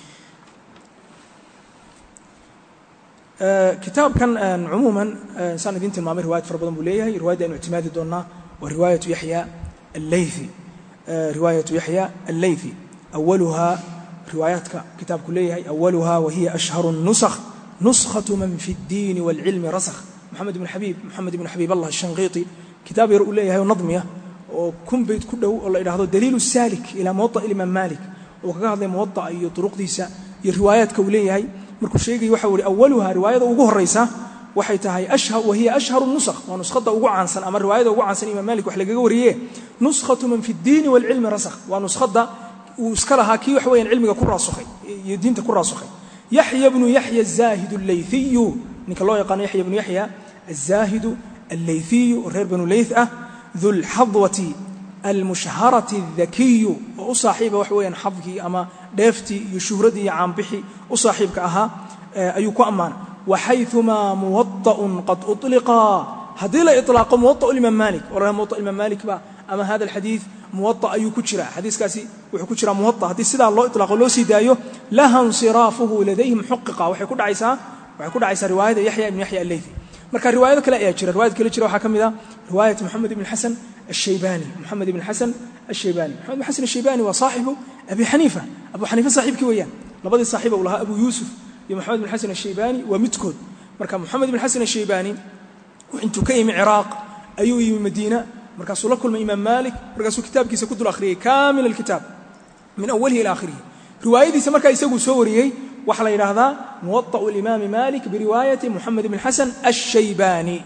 Speaker 2: كتاب كان عموما إنسان بنت المامير رواية فربضن بوليه رواية أنه اعتماد الدونا ورواية يحيى الليثي رواية يحيى الليثي أولها رواياتك كتاب كلية أولها وهي أشهر النسخ نسخة من في الدين والعلم رسخ محمد بن حبيب الله الشنقيطي كتاب يقول لي هي نظمية وكم بيت كله والله إلى هذا دليل السالك إلى موطأ الإمام مالك وكذا موطأ أي طرق ديسة روايات كولية هي مركو شيء يحول أولها رواية وجوه الرئيسة وحيتها أشهر وهي أشهر النسخ ونسخة وقوع عن سن أمر رواية وقوع عن سن الإمام مالك وحلقة وريه نسخة من في الدين والعلم رسخ ونسخة وسكرها كي وحوين علمك كل راسخي يدين كل راسخي يحيى بن يحيى الزاهد الليثي نك الله يقال يحيى بن يحيى الزاهد الليثي غير بن ليثة ذو الحظوة المشهرة الذكي وصاحب وحوين حظه أما دافتي يشهردي عن بحي وصاحبك أها أيكو أمان وحيثما موطأ قد أطلق هذه لا إطلاق موطأ الإمام مالك ولا موطأ الإمام مالك با أما هذا الحديث موطأ أي كتشرة حديث كاسي وحكتشرة موطأ هذه سيدا الله إطلاق الله سيدايو لها انصرافه لديه محققة وحيكون عيسى رواية يحيى بن يحيى الليثي مركا رواية كلا يأجر رواية كلا يأجر وحكم ذا رواية محمد بن الحسن الشيباني محمد بن الحسن الشيباني وصاحبه أبي حنيفة أبو حنيفة صاحب كويان لبضي صاحبه ولها أبو يوسف محمد بن الحسن الشيباني ومتكد مركا محمد بن الحسن الشيباني وانتو كيم عراق أيوي من مدينة مركا صلى من إمام مالك مركا سو كتاب كيسا كدو الأخرية كامل الكتاب من أوله إلى آخره رواية دي سمركا يساقو سوريي وحلا إلى هذا موطأ الإمام مالك برواية محمد بن الحسن الشيباني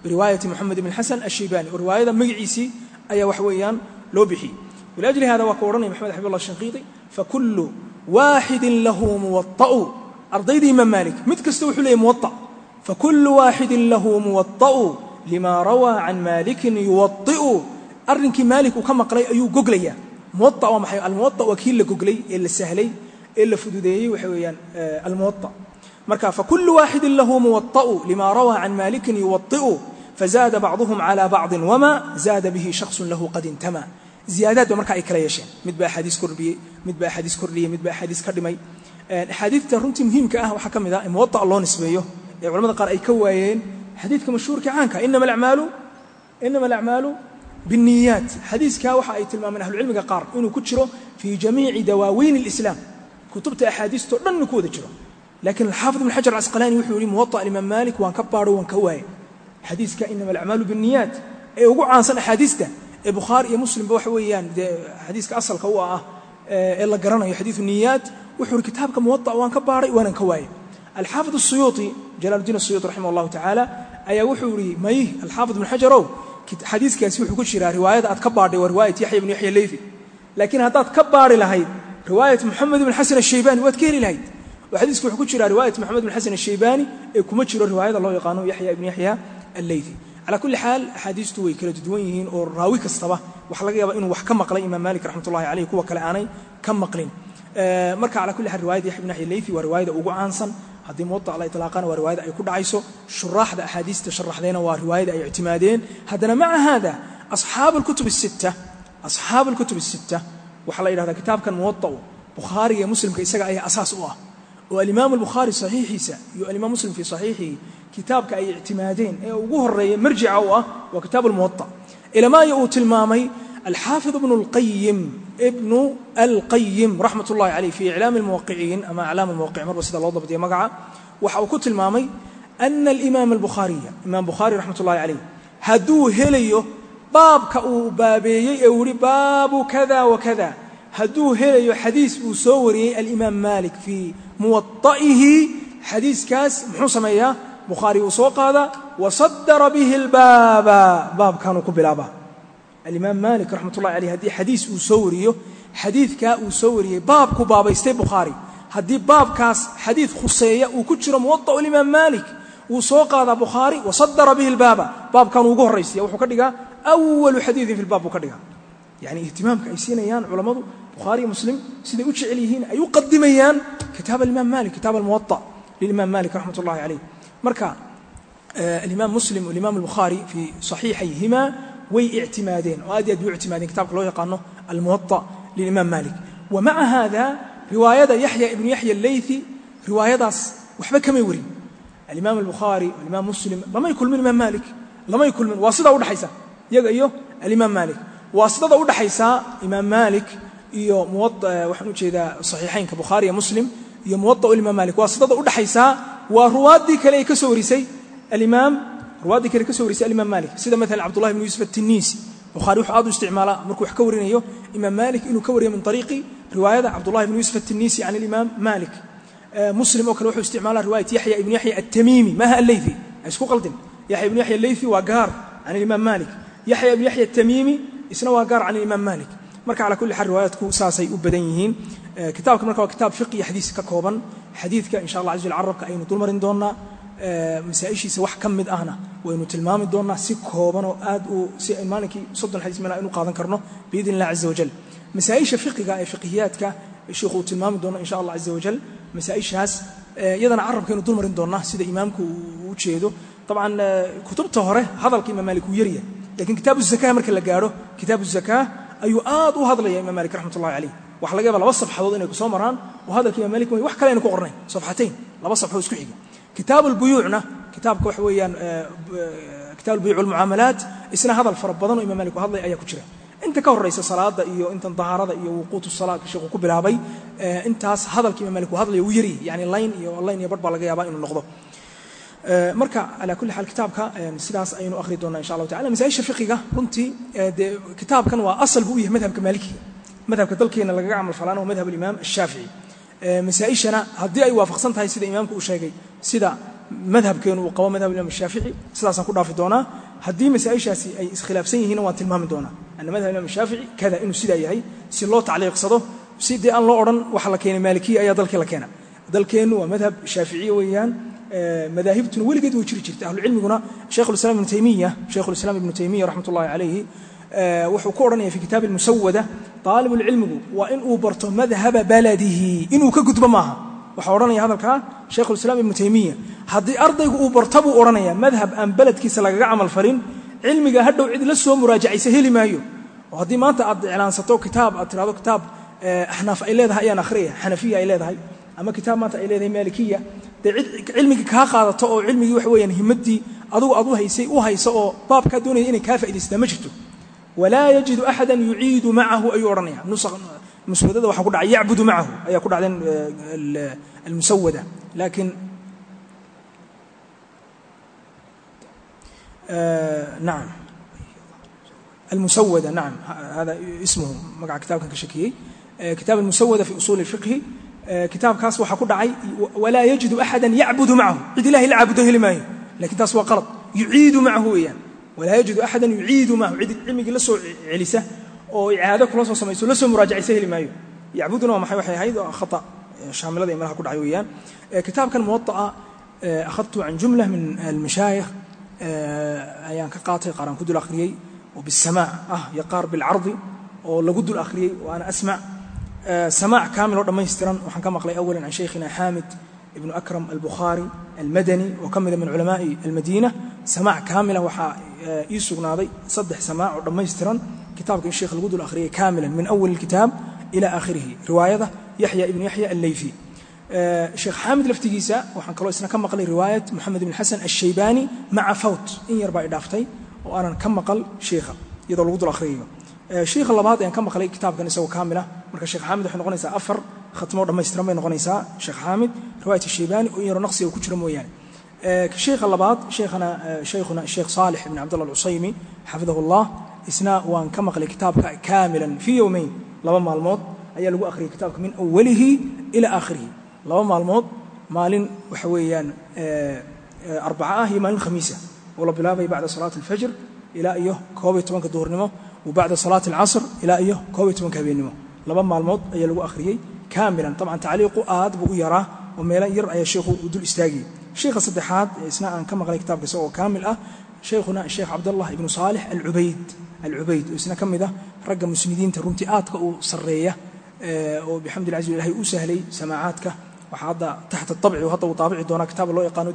Speaker 2: ورواية مقعيسي أي وحويان لو بحي ولأجل هذا وكورني محمد حبيب الله الشنقيطي فكل واحد له موطأ أرضي إمام مالك متكستوح لي موطأ فكل واحد له موطأ لما روى عن مالك يوطئ أرنك مالك وكما قرأي أيو ققليا موطأ ومحي الموطأ وكيل ققلي إلا السهلي إلا فدودي وحويان الموطأ مركا فكل واحد له موطأ لما روى عن مالك يوطئ فزاد بعضهم على بعض وما زاد به شخص له قد انتمى زيادات ومركا إكريشين مدبا حديث كربي مدبا حديث كردمي axaadiidta runtii muhiimka ah waxaa ka mid ah in muwaطa loo nisbeeyo ee culamada qaar ay ka waayeen xadiidka mashhuurka caanka inama alacmaalu biالniyaat xadiiskaa waxa ay tilmaameen ahlucilmiga qaar inuu ku jiro fii jamiici dawaawiin اlislaam kutubta axaadiistao dhan inuu ku wada jiro laakiin alxaafid ibn xajar alcasqalaani wuxuu yihi muwaطa imaam maalik waan ka baadho waan ka waaye xadiiska inama alacmaalu biالniyaat ee ugu caansan axaadiista ee bukhaari iyo muslimba waxa weeyaan dee xadiiska asalka u ah ee la garanayo xadiiثu niyaat wuxuu yihi kitaabka muwaطa waan ka baadhay waanan ka waaye alxaafid الsuyuuطi jalaaludiin الsuyuuطi raximah اllahu tacaala ayaa wuxuu yihi may alxaafid ibn xajarow xadiiskaasi wuxuu ku jiraa riwaayada aad ka baadhay waa riwaayat yaxya ibn yaxya leyfi laakiin haddaad ka baadhi lahayd riwaayat moxamed ibn xasan الshaybaani waad ka heli lahayd oo xadiisku wuxuu ku jiraa riwaayat moxamed ibn xasan الshaybaani ee kuma jiro riwaayada loo yaqaano yaxya ibn yaxya alleyfi calaa kulli xaal axaadiistu way kala duwan yihiin oo raawi kastaba waxa laga yaaba inuu wax ka maqlay imaam maalik raxmat ullahi caleyh kuwa kale aanay ka maqlin marka calaa kulli xaal riwaayada yaxya ibn yaxya leyfi waa riwaayada ugu caansan haddii muwaطa la iطlaaqana waa riwaayada ay ku dhacayso shuraaxda axaadiista sharaxdayna waa riwaayada ay ictimaadeen haddana maca haada asxaabu اlkutub الsitta waxaa la yidhahdaa kitaabkan muwaطa'u bukhaariga iyo muslimka isaga ayaa asaas u ah oo alimaam albukhaari saxiixiisa iyo alimaam muslim fii saxiixihi kitaabka ay ictimaadeen ee ugu horeeya marjica u ah waa kitaab almuwaطa ilamaaya uu tilmaamay alxaafid ibnu alqayim raxmat ullahi caleyh fii iclaami almuwaqiciin ama aclaam almuwaqiciin marba sida loo dabdiya magaca waxa uu ku tilmaamay ana alimaam albukhaariya imaam bukhaari raxmat ullahi caleyh hadduu helayo baabka uu baabeeyey ee uu yihi baabu kada wa kada hadduu helayo xadiis uu soo wariyey alimaam maalik fii muwaطa'ihi xadiiskaas muxuu sameeyaa bukhaari uu soo qaadaa wasadara bihi اlbaaba baabkanuu ku bilaabaa alimaam maalik raxmat ullahi caleyh haddii xadiis uu soo wariyo xadiidkaa uu soo wariyey baabku baabaystay bukhaari haddii baabkaas xadiid khuseeya uu ku jiro muwaطa'u alimaam maalik wuu soo qaadaa bukhaari wasadara bihi اlbaaba baabkanuu ugu horraysiya wuxuu ka dhigaa awalu xadiidin fi lbaab buu ka dhigaa yani ihtimaamka ay siinayaan culammadu bukhaari iyo muslim siday u jecel yihiin ay u qadimayaan kitaab alimaam malik kitaab almuwaطa lilimaam malik raxmat ullahi caleyh marka alimaam muslim walimaam albukhaari fii saxiixayhima way ictimaadeen oo aad iyo aad bay u ictimaadeen kitabka loo yaqaano almuwaطa lilimaam malik wa maca hada riwaayada yaxya ibnu yaxya alleythi riwaayadaas waxba kamay warin alimaam albukhaari alimaam muslim lamay kulmin imaam malik lamay kulmin waa sidaa udhaxaysa iyaga iyo alimaam malik waa sidada udhaxaysaa imaam malik iyo waxaan ujeedaa saxiixaynka bukhaari iyo muslim iyo muwaطa'u imaam malik waa sidada udhaxaysaa waa ruwaaddii kale ay ka soo warisay alimaam malik sida maalan cabdullahi ibnu yuusuf atiniisi bukhaari wuxuu aad u isticmaalaa markuu wax ka warinayo imaam malik inuu ka wariyo min ariiqi riwaayada cabdullahi ibnu yuusuf atiniisi can alimaam malik muslim oo kale wuxuu isticmaalaa riwaayat yaxya ibnu yaxya atamiimi maaha alleyfi ha isku qaldin yaxya ibnu yaxya alleyfi waa gaar can alimaam malik yaxya ibnu yaxya atamiimi isna waa gaar can alimaam malik marka calaa kulli xaal riwaayaadku saasay u badan yihiin kitaabka marka waa kitaab fiqi iyo xadiis ka kooban xadiidka insha allah cazwajal carabka aynu dulmarin doonnaa masaa'ishiisa wax ka mid ahna waynu tilmaami doonnaa si koobanoo aad si ay maalinkii 30 xadiis meel aynu qaadan karno biidn illah caza wajal masaa'isha fiqiga ee fiqihiyaadka sheekhu uu tilmaami doono insha allah caza wajal masaa'ishaas iyadana carabkaynu dulmarin doonnaa sida imaamku uu jeedo dabcan kutubta hore hadalka imaam maalik uu yaryahay lakin kitaabu zaka marka la gaadho kitaabu zaka ayuu aad u hadlaya imaam maalik raxmat ullahi caleyh waxa laga yaaba 2 safxadood inay ku soo maraan oo hadalka imaam maalik wax kale aynu ku qornay safxatayn 2 safxo isku xiga kitaab albuyuucna kitaabka waxa weeyaan kitaab albuyuuc walmucaamalaat isna hadal fara badan oo imaam maalik u hadlay ayaa ku jira inta ka horraysa salaada iyo intan dahaarada iyo wuquutu salaad sheekhu ku bilaabay intaas hadalka imaam maalik u hadlaya uu yari yani line iyo bar baa laga yaabaa inuu noqdo marka calaa kulli xaal kitaabka sidaas aynu akhri doonnaa insha allahu tacala masaa'isha fiqiga runtii dee kitaabkan waa asal buu u yahay madhabka maalikiga madhabka dalkeena lagaga camal falaana waa madhab alimaam ashaafici masaa'ishana haddii ay waafaqsan tahay sida imaamku uu sheegay sida madhabkeenu uu qabo madhab imaam ashaafici sidaasaan ku dhaafi doonaa haddii masaa'ishaasi ay iskhilaafsan yihiinna waan tilmaami doonaa ana madhab imaam ashaafici kada inuu sidaa yahay si loo tacliiqsado si dee aan loo odhan waxa la keenay maalikiya ayaa dalkii la keena dalkeennu waa madhab shaaficiya weeyaan madaahibtuna weligeed way jiri jirtay ahlucilmiguna shaykhulislaam ibnu taymiya raxmat ullahi calayhi wuxuu ku odhanaya fi kitaabi almusawada aalibulcilmigu waa in uu barto madhaba baladihi inuu ka gudbo maaha waxaa odhanaya hadalkaa shaykhulislaam ibnu taymiya haddii ardaygu uu barta buu odhanaya madhab aan beledkiisa lagaga camal falin cilmiga hadhow cid la soo muraajacaysa heli maayo oo haddii maanta aad iclaansato kitaab aad tirahdo kitaab axnaaf ay leedahay ayaan akhriyaya xanafiya ay leedahay ama kitaab maanta ay leedahay maalikiya dee cid cilmigii kaa qaadato oo cilmigii waxa weeyaan himadii adigu aad u hayso oo baabkaa doonaya inay kaa faa'idaystaa ma jirto walaa yajidu axadan yuciidu macahu ayuu odhanaya muswadada waxaa ku dhacay yacbudu macahu ayaa ku dhacdeen almusawada laakiin نعم المسودة نعم هذا اسمه مقع كتاب كان كشكيي كتاب المسودة في أصول الفقه كتاب كاس وحكود عي ولا يجد أحدا يعبد معه عد الله العبده لما لكن تاسوا غلط يعيد معه إياه ولا يجد أحدا يعيد معه عد علمي لسه علسة أو إعادة كل صوص ما يسول لسه مراجعة سهل ما يعبدنا وما حيوحي هذا خطأ شامل هذا يملها كود عيويان كتاب كان موطأ أخذته عن جملة من المشايخ ayaan ka qaatay qaran ku dul akhriyay oo bismaa yaqaar bil ardi oo lagu dul akhriyay oo ana asma samaa kaamil oo dhameystiran waxaan ka maqlay awalan aan sheekhina Hamid ibn Akram al-Bukhari al-Madani oo kamid min ulamaai al-Madina samaa kaamila waxa ii sugnaaday saddex samaa oo dhameystiran kitaabka sheekh lagu dul akhriyay kaamilan min awwal al-kitab ila akhirih riwaayada Yahya ibn Yahya al-Laythi شيخ حامد لفتيجيسا وحن كلو إسنا كم مقال رواية محمد بن حسن الشيباني مع فوت إن يربع إضافتي وأنا كم مقال شيخه يضل الوضع الأخير شيخ الله بعض يعني كم مقال كتاب كان يسوي كاملة مركز الشيخ حامد إحنا نقولنا أفر ختمه لما يستلمه نقولنا شيخ حامد رواية الشيباني ويرى نقصي وكتر مويان شيخ الله بعض شيخنا الشيخ صالح بن عبد الله العصيمي حفظه الله إسنا وأن كم مقال كتاب كاملا في يومين لما الموت أي لو أخري كتابك من أوله إلى آخره لو مالمود مالين وحويان أربعة هي مالين خميسة والله بلابي بعد صلاة الفجر إلى أيه كوبي تمنك الظهر نمو وبعد صلاة العصر إلى أيه كوبي تمنك بين نمو لو مالمود أي لو أخري كاملا طبعا تعليق آد بقو يراه وميلا ير أي شيخ ودول استاجي شيخ الصدحات إسناء كما قال كتاب كسوه كامل شيخنا الشيخ عبد الله بن صالح العبيد إسنا كم ده رجع مسندين ترمتئات كأو سرية وبحمد العزيز الله أسهلي سماعاتك وهذا تحت الطبع وهذا وطابع دون كتاب الله يقانو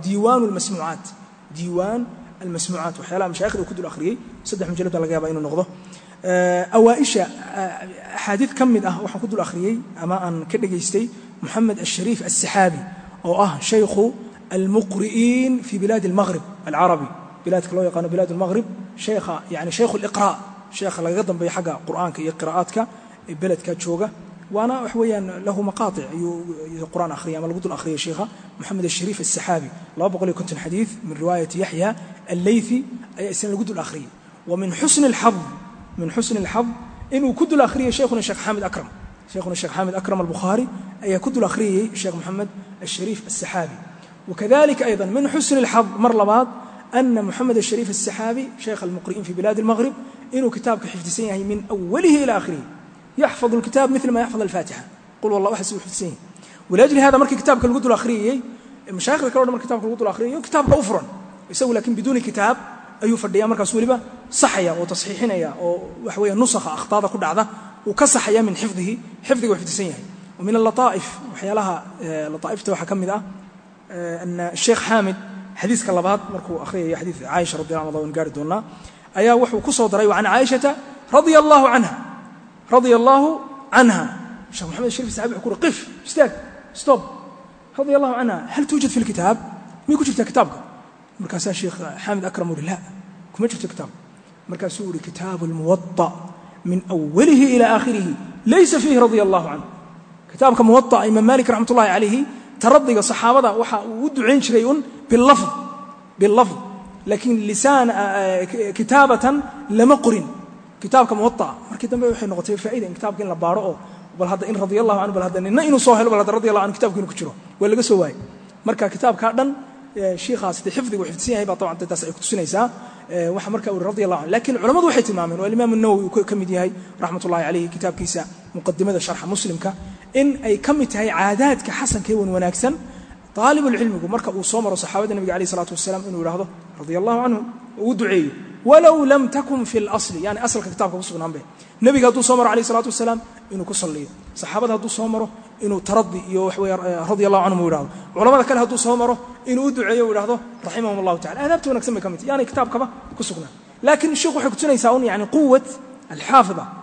Speaker 2: ديوان المسموعات وحيلا مشايخ وكد الأخري صدح مجلد على جابين النقضة أوائشة حديث كم من وحكد الأخري أما أن كده جيستي محمد الشريف السحابي أو شيخ المقرئين في بلاد المغرب العربي بلاد كلو يقانو بلاد المغرب شيخ يعني شيخ الإقراء شيخ لا يقدم بحاجة قرآنك قراءاتك بلد كاتشوغا وأنا وحويا له مقاطع القرآن أخرية أما القدر الأخرية شيخة محمد الشريف السحابي لا بقول لي كنت حديث من رواية يحيى الليثي أي سنة القدر الأخرية ومن حسن الحظ إنه كد الأخرية شيخنا الشيخ حامد أكرم البخاري أي كد الأخرية الشيخ محمد الشريف السحابي وكذلك أيضا من حسن الحظ مرلبات أن محمد الشريف السحابي شيخ المقرئين في بلاد المغرب إنه كتاب كحفظ سنه من أوله إلى آخره يحفظ الكتاب مثل ما يحفظ الفاتحة قل والله أحسن حفظين ولأجل هذا مركي كتاب كالقدر الأخرية مشايخ ذكروا مركي كتاب كالقدر الأخرية كتاب كأفرا يسوي لكن بدون كتاب أي فرديا مركز سولبة صحيا وتصحيحنا وحويا نسخ أخطاء كل هذا وكصحيا من حفظه وحفظه ومن اللطائف وحيالها لطائف وحكم ذا أن الشيخ حامد حديث كلابات مركو أخرية حديث عائشة رضي الله عنها ونقارد الله أيا وحو كسو دريو عن عائشة رضي الله عنها الشيخ محمد الشريف السحابي يقول قف ستوب رضي الله عنها هل توجد في الكتاب مين شفت كتابك مركز الشيخ حامد أكرم يقول لا كم شفت كتاب مركز سوري كتاب الموطأ من أوله إلى آخره ليس فيه رضي الله عنه كتابك موطأ إمام مالك رحمة الله عليه ترضي الصحابة ودعين شيء باللفظ لكن لسان كتابة لم قرن كتابك موطأ markii dambe waxay noqotay faa'iido in kitaabka in la baaro bal hada in radiyallahu anhu bal hada inuu soo helo bal hada radiyallahu anhu kitaabkiinu ku jiro waa laga soo waayay marka kitaabka dhan sheekhaas xifdiga xifdisiin yahay baa tabcan taas ay ku tusinaysaa waxa marka uu radiyallahu anhu laakiin culimadu waxay tilmaameen oo imaam an-nawawi uu ka mid yahay rahmatullahi alayhi kitaabkiisa muqaddimada sharh muslimka in ay ka mid tahay caadaadka xasanka ee wanaagsan طالب العلم marka uu soo maro saxaabada nabiga kaleey salaatu wasalaam inuu yiraahdo radiyallahu anhu uu duceeyo ولو لم تكن في الأصل يعني أصل كتابك بسقنا به نبي قدو صمر عليه الصلاة والسلام إنه كصلي صحابة هدو صمره إنه ترضي يوحوي رضي الله عنهم ويراه علماء كان هدو صمره إنه دعية ويراه رحمهم الله تعالى هذا بتونا كسمة كمتي يعني كتاب كبا كسقنا لكن الشيخ حكتنا يساون يعني قوة الحافظة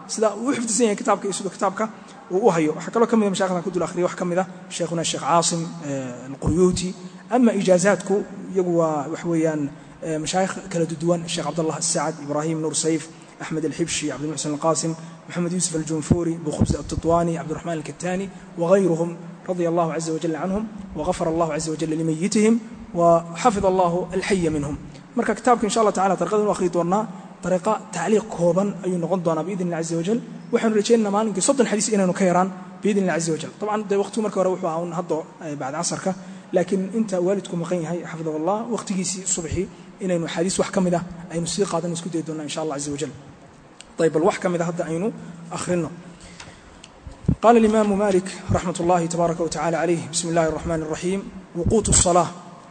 Speaker 2: sida uu xifdisan yahay kitaabka iyo sidoo kitaabka uu u hayo waxa kale kamid mashaayikhan ku dul akhriyo wax kamid ah sheekhuna sheekh Aasim al-Quryuti ama ijaazaadku iyagu waa wax weeyaan mashaayikh kala duwan sheekh Abdullah As-Sa'd Ibrahim Nur Sayf أحمد الحبشي عبد المحسن القاسم محمد يوسف الجنفوري أبو خبز التطواني عبد الرحمن الكتاني وغيرهم رضي الله عز وجل عنهم وغفر الله عز وجل لميتهم وحفظ الله الحي منهم مركا كتابك إن شاء الله تعالى ترقدون وأخريط ورنا طريقة تعليق كوبا أي نغضنا بإذن الله عز وجل وحن رجينا مالك صد الحديث إنه كيران بإذن الله عز وجل طبعا ده وقته مركا روحوا عون هضوا بعد عصرك لكن أنت والدكم مقين هاي حفظه الله وقت جيسي صبحي إنه حديث وحكم ده أي موسيقى هذا نسكت يدنا إن شاء الله عز وجل طيب الوحكم إذا هذا عينه أخرنا قال الإمام مالك رحمة الله تبارك وتعالى عليه بسم الله الرحمن الرحيم وقوت الصلاة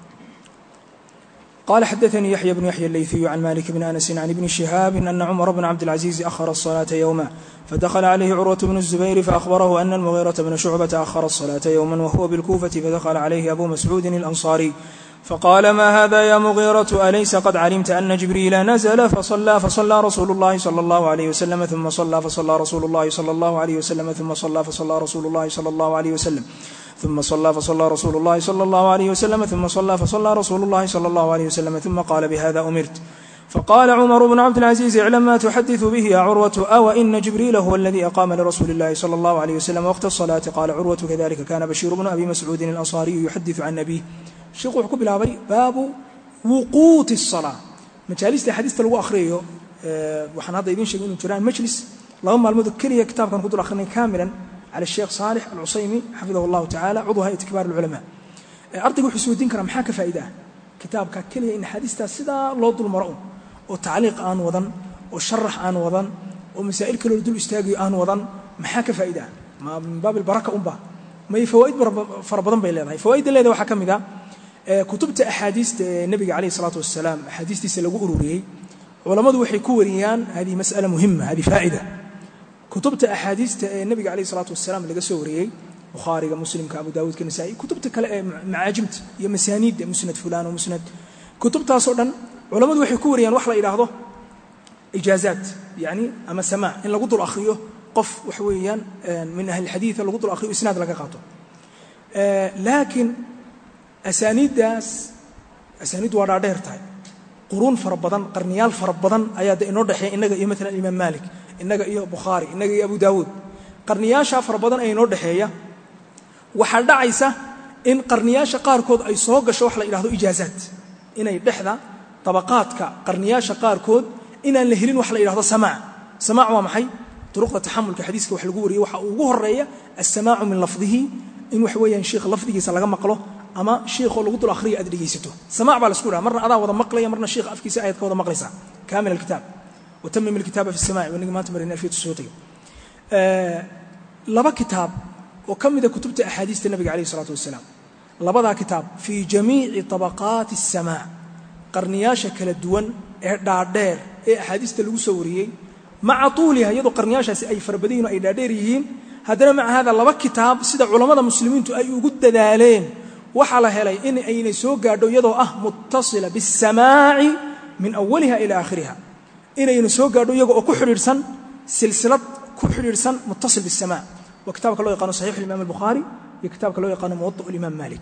Speaker 2: قال حدثني يحيى بن يحيى الليثي عن مالك بن أنس عن ابن شهاب أن عمر بن عبد العزيز أخر الصلاة يوما فدخل عليه عروة بن الزبير فأخبره أن المغيرة بن شعبة أخر الصلاة يوما وهو بالكوفة فدخل عليه أبو مسعود الأنصاري فقال ما هذا يا مغيرة أليس قد علمت أن جبريل نزل فصلى رسول الله صلى الله عليه وسلم ثم صلى رسول الله صلى الله عليه وسلم ثم صلى رسول الله صلى الله عليه وسلم ثم صلى رسول الله صلى الله عليه وسلم ثم صلى رسول الله صلى الله عليه وسلم ثم قال بهذا أمرت فقال عمر بن عبد العزيز اعلم ما تحدث به يا عروة أو إن جبريل هو الذي أقام لرسول الله صلى الله عليه وسلم وقت الصلاة قال عروة كذلك كان بشير بن أبي مسعود الأنصاري يحدث عن نبيه الشيخ وحكم بالعبري باب وقوت الصلاة مجالس لحديث لو أخريه وحن هذا يبين شيء إنه جران مجلس اللهم المذكرية كتاب كان قدر أخرين كاملا على الشيخ صالح العصيمي حفظه الله تعالى عضو هيئة كبار العلماء أرتقوا حسو الدين كرم حاك فائدة كتاب ككلية إن حديث تسدا لوض المرؤون وتعليق آن وضن وشرح آن وضن ومسائل كل دول استاجي آن وضن محاك فائدة ما من باب البركة أمبا ما فوائد فربضن بيلاها فوائد اللي ذا وحكم ذا كتبت أحاديث النبي عليه الصلاة والسلام أحاديث تسلقوا أروريه ولما ذو حكوريان هذه مسألة مهمة هذه فائدة كتبت أحاديث النبي عليه الصلاة والسلام اللي قصوريه بخاري مسلم كأبو داود كنسائي كتبت معاجمت يا مسانيد مسند فلان ومسند كتبت أصلا علماء ذو حكوريان وحلا إلى هذا إجازات يعني أما سماع إن لقدر الأخريه قف وحويان من أهل الحديث لقدر الأخريه إسناد لك قاطه لكن أسانيد ورادير تاي قرون فربضان قرنيال فربضان أياد إنه دحين إنك إيه مثلا الإمام مالك إنك إيه بخاري إنك إيه أبو داود قرنياشا فربضان أي نور دحية وحال عيسى إن قرنياشا قاركود أي صوغ شوح لا إلهذو إجازات إن يدحذا طبقاتك قرنياشا قاركود إن الهلين وحلا إلهذو سماع ومحي طرق تحمل كحديثك وحلقوري وحقوه الرأي السماع من لفظه إن وحويا شيخ لفظه سلغا مقله أما شيخ لغة الأخرية أدري يسته سماع بالسكورة مرة أذا وضم مقلية مرة شيخ أفكي ساعد كوضم مقلسة كامل الكتاب وتمم الكتابة في السماع وإنك ما تمرين الفيت الصوتي لبا كتاب وكم إذا كتبت أحاديث النبي عليه الصلاة والسلام لبا كتاب في جميع طبقات السماع قرنياشة كالدون داردير أحاديث الوسورية مع طولها يدو قرنياشة أي فربدين أي دارديريين هذا مع هذا لبا كتاب سيد علماء المسلمين أي وجود دالين وحلا هلي إن أين سوق قادو يدو متصلة بالسماع من أولها إلى آخرها إن أين سوق قادو يقو كحر إرسان سلسلة كحر إرسان متصل بالسماع وكتابك الله يقانو صحيح الإمام البخاري كتابك الله يقانو موضع الإمام مالك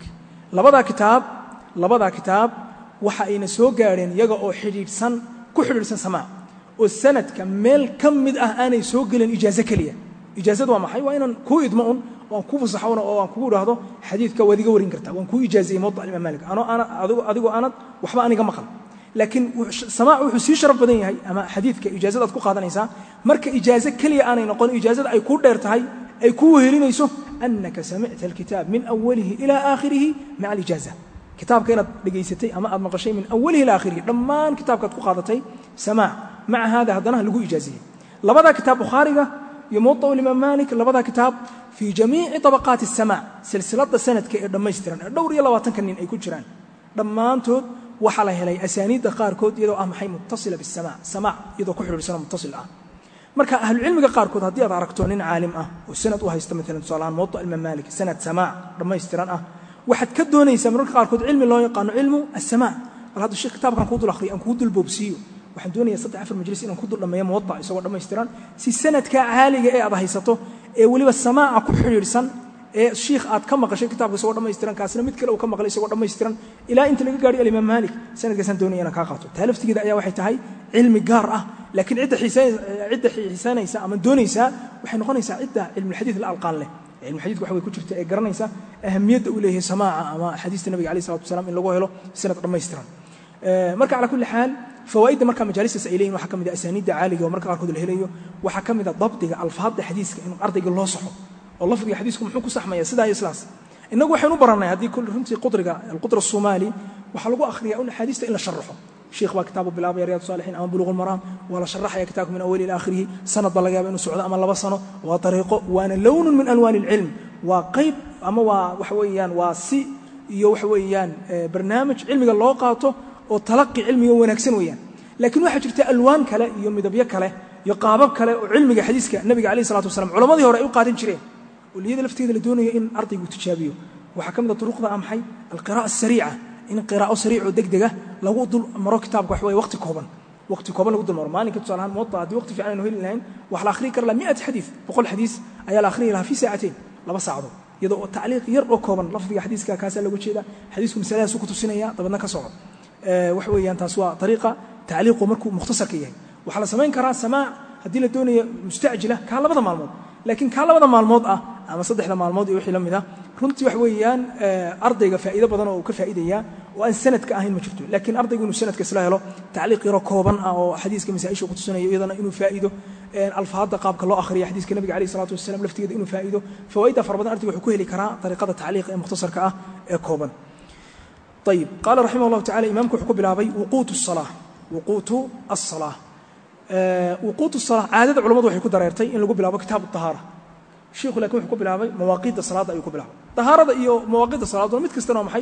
Speaker 2: لبدا كتاب وحا أين سوق قادين يقو حريرسان كحر إرسان سماع والسنة كمل كم أنا سوق لن إجازة كلية إجازة وما حي وإن كو يضمعون وأن كو فصحونا وأن كو هذا حديث كوادي قورين كرتا وأن كو إجازة موضع الإمام مالك أنا أدو وحبا أنا كمقل لكن سماع وحسي شرف بدني هاي أما حديث كإجازة أتكو قادة نيسا مرك إجازة كلية أنا نقول إجازة أي كو ديرت هاي أي كو هيرين يسو أنك سمعت الكتاب من أوله إلى آخره مع الإجازة كتاب كانت لقيستي أما أبنق شيء من أوله إلى آخره لما كتاب كتكو قادتي سماع مع هذا هدناه لقو إجازة لبدا كتاب بخاري يموطأ الإمام مالك لبدا كتاب في جميع طبقات السماع سلسلة السنة كما يستران الدور يلواتن كنين أي كجران لما أنتو وحلا هلي أسانيد قاركود يدو أمحي متصلة بالسماع سماع يدو كحر بسنة متصل مركا أهل العلم قاركود هدي أداركتونين عالم والسنة وها يستمثلن سؤالان موطأ الإمام مالك سنة سماع لما يستران واحد كدوني يسمرون قاركود علم الله يقانو علم السماع هذا الشيء كتاب كان كود الأخري أن كود البوبسيو waxaan doonayaa 3-4 majlis inaan ku dul dhameeyo muwatta isagoo dhameystiran si sanadka caaliga ee aad haysato ee waliba samaaca ku xiriirsan ee sheekh aad ka maqashay kitaabka isagoo dhameystiran kaasina mid kale uu ka maqlay isagoo dhameystiran ilaa inta laga gaadhay Imaam Maalik sanadkaasaan doonaya inaan ka qaato taalaftigeeda ayaa waxay tahay cilmi gaar ah laakiin cidda xiisaynaysa ama doonaysa waxay noqonaysaa cidda cilmi xadiis la alqaan leh cilmi xadiisku waxa way ku jirtaa ee garanaysa ahamiyadda uu leeyahay samaaca ama xadiista nabiga kaleey salaatu wasalaam in lagu helo sanad dhameystiran marka ala kulli xaal fawaa'idda marka majaalista ay leeyihiin waxa kamid ah asaaniidda caaliga oo marka qaarkood la helayo waxa kamid ah dabdiga alfaadda xadiiska in ardayga loo saxo oo lafdiga xadiisku muxuu ku saxmaya sidaa islaas inagu waxaynu baranay hadii kullu runtii qudra Soomaali waxa lagu akhriyaa in xadiista in la sharaxo sheekh waa kitaabu bilaab riyad saalihiin ama bulughul maram wala sharaxaya kitaabka min awwal ila aakhirih sanad balaga yaab inuu socdo ama 2 sano waa tariiqo waana lawn min alwan alilm waa qayb ama waa wax weeyaan waa si iyo wax weeyaan barnaamij cilmiga loo qaato oo talaqi cilmiga wanaagsan weeyaan laakiin waxa jirta alwaan kale iyo midabyo kale iyo qaabab kale oo cilmiga xadiiska nabiga kaleey salaatu wasalaam culimadii hore ay u qaadan jireen وليد لفتيده لدونيه إن أرضي وتجابيه وحكمنا طرق ذا أمحي القراءة السريعة إن قراءة سريعة ودقدقة لو وضل مرة كتاب قحوي وقت كوبن لو وضل مرة ما نكتب صالحان موطأ دي وقت في عنا نهيل الهين وحلا آخرين كرلا 100 حديث بقول حديث أيال آخرين لها في ساعتين لا بس عضو يدو التعليق يرقى كوبن لفظ حديث كاسة لو قلت حديثكم سلاسة وكتب سنية طبعا كصعب وحوي أنت سواء طريقة تعليق ومركو مختصر كيه وحلا سمين كرا سماع هدي الدنيا مستعجلة كان لا بد معلومات لكن كان لا بد معلومات ama 3 maalmood iyo wixii la mid ah runtii wax weeyaan ardayga faa'iido badan oo ka faa'iideeya oo aan sanadka ahayn ma jirto laakiin ardaygu inuu sanadka isla helo tacliiq yaro kooban ah oo xadiiska masaa'isha ku tusanayo iyadana inuu faa'iido alfaadda qaabka loo akhriyo xadiiska nabiga kaleey salaatu wasalaam laftigeeda inuu faa'iido fawaa'ida farabadan ardaygu wuxuu ku heli karaa tariiqada tacliiq ee mukhtasarka ah ee kooban طيب قال رحمه الله تعالى امامك wuxuu ku bilaabay wuquutu الصلاه caadada culimadu waxay ku dareertay in lagu bilaabo kitaab at-tahara sheekhu laakiin wuxuu ku bilaabay mawaaqiidda salaada ayuu ku bilaabay tahaarada iyo mawaaqiidda salaada mid kastana maxay